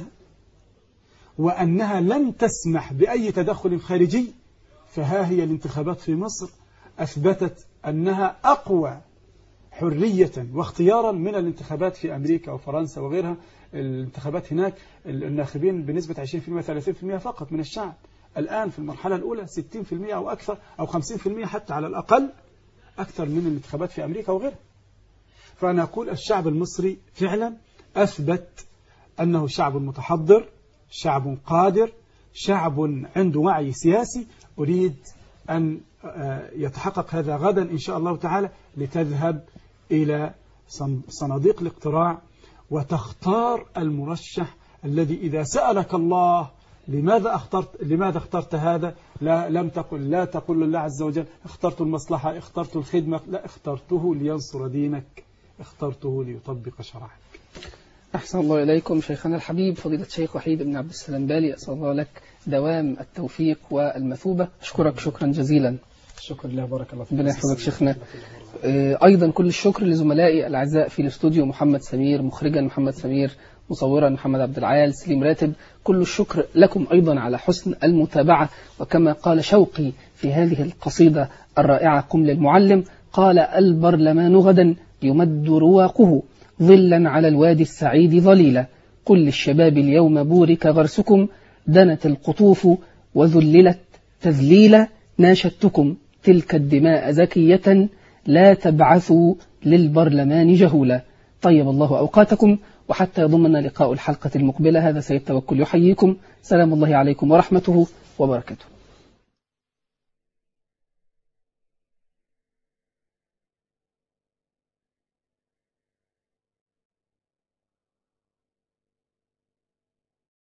وأنها لن تسمح بأي تدخل خارجي. فها هي الانتخابات في مصر أثبتت أنها أقوى حرية واختيارا من الانتخابات في أمريكا وفرنسا وغيرها. الانتخابات هناك الناخبين بنسبة عشرين بالمئة ثلاثين بالمئة فقط من الشعب، الآن في المرحلة الأولى ستين بالمئة أو أكثر أو خمسين بالمئة حتى على الأقل، أكثر من الانتخابات في أمريكا وغيرها. فأنا أقول الشعب المصري فعلا أثبت أنه شعب متحضر، شعب قادر، شعب عنده وعي سياسي. أريد أن يتحقق هذا غدا إن شاء الله تعالى، لتذهب إلى صناديق الاقتراع وتختار المرشح الذي إذا سألك الله لماذا اخترت لماذا اخترت هذا، لا لم تقل لا تقل لله عز وجل اخترت المصلحة، اخترت الخدمة، لا، اخترته لينصر دينك، اخترته ليطبق شرعك. أحسن الله إليكم شيخنا الحبيب فضيلة الشيخ وحيد بن عبد السلام بالي، أسأل الله لك دوام التوفيق والمثوبة. أشكرك شكرا جزيلا. شكرا لله، بارك الله فيك. ربنا يحفظك شيخنا. أيضا كل الشكر لزملائي الأعزاء في الاستوديو، محمد سمير مخرجا، محمد سمير مصورا، محمد عبد العال، سليم راتب. كل الشكر لكم أيضا على حسن المتابعة. وكما قال شوقي في هذه القصيدة الرائعة قم للمعلم، قال البرلمان غدا يمد رواقه ظلا على الوادي السعيد ظليلا، قل للشباب اليوم بورك غرسكم، دنت القطوف وذللت تذليلا، ناشدتكم تلك الدماء زكية، لا تبعثوا للبرلمان جهولا. طيب الله أوقاتكم، وحتى يضمنا لقاء الحلقة المقبلة، هذا سيد توكل يحييكم، سلام الله عليكم ورحمته وبركاته.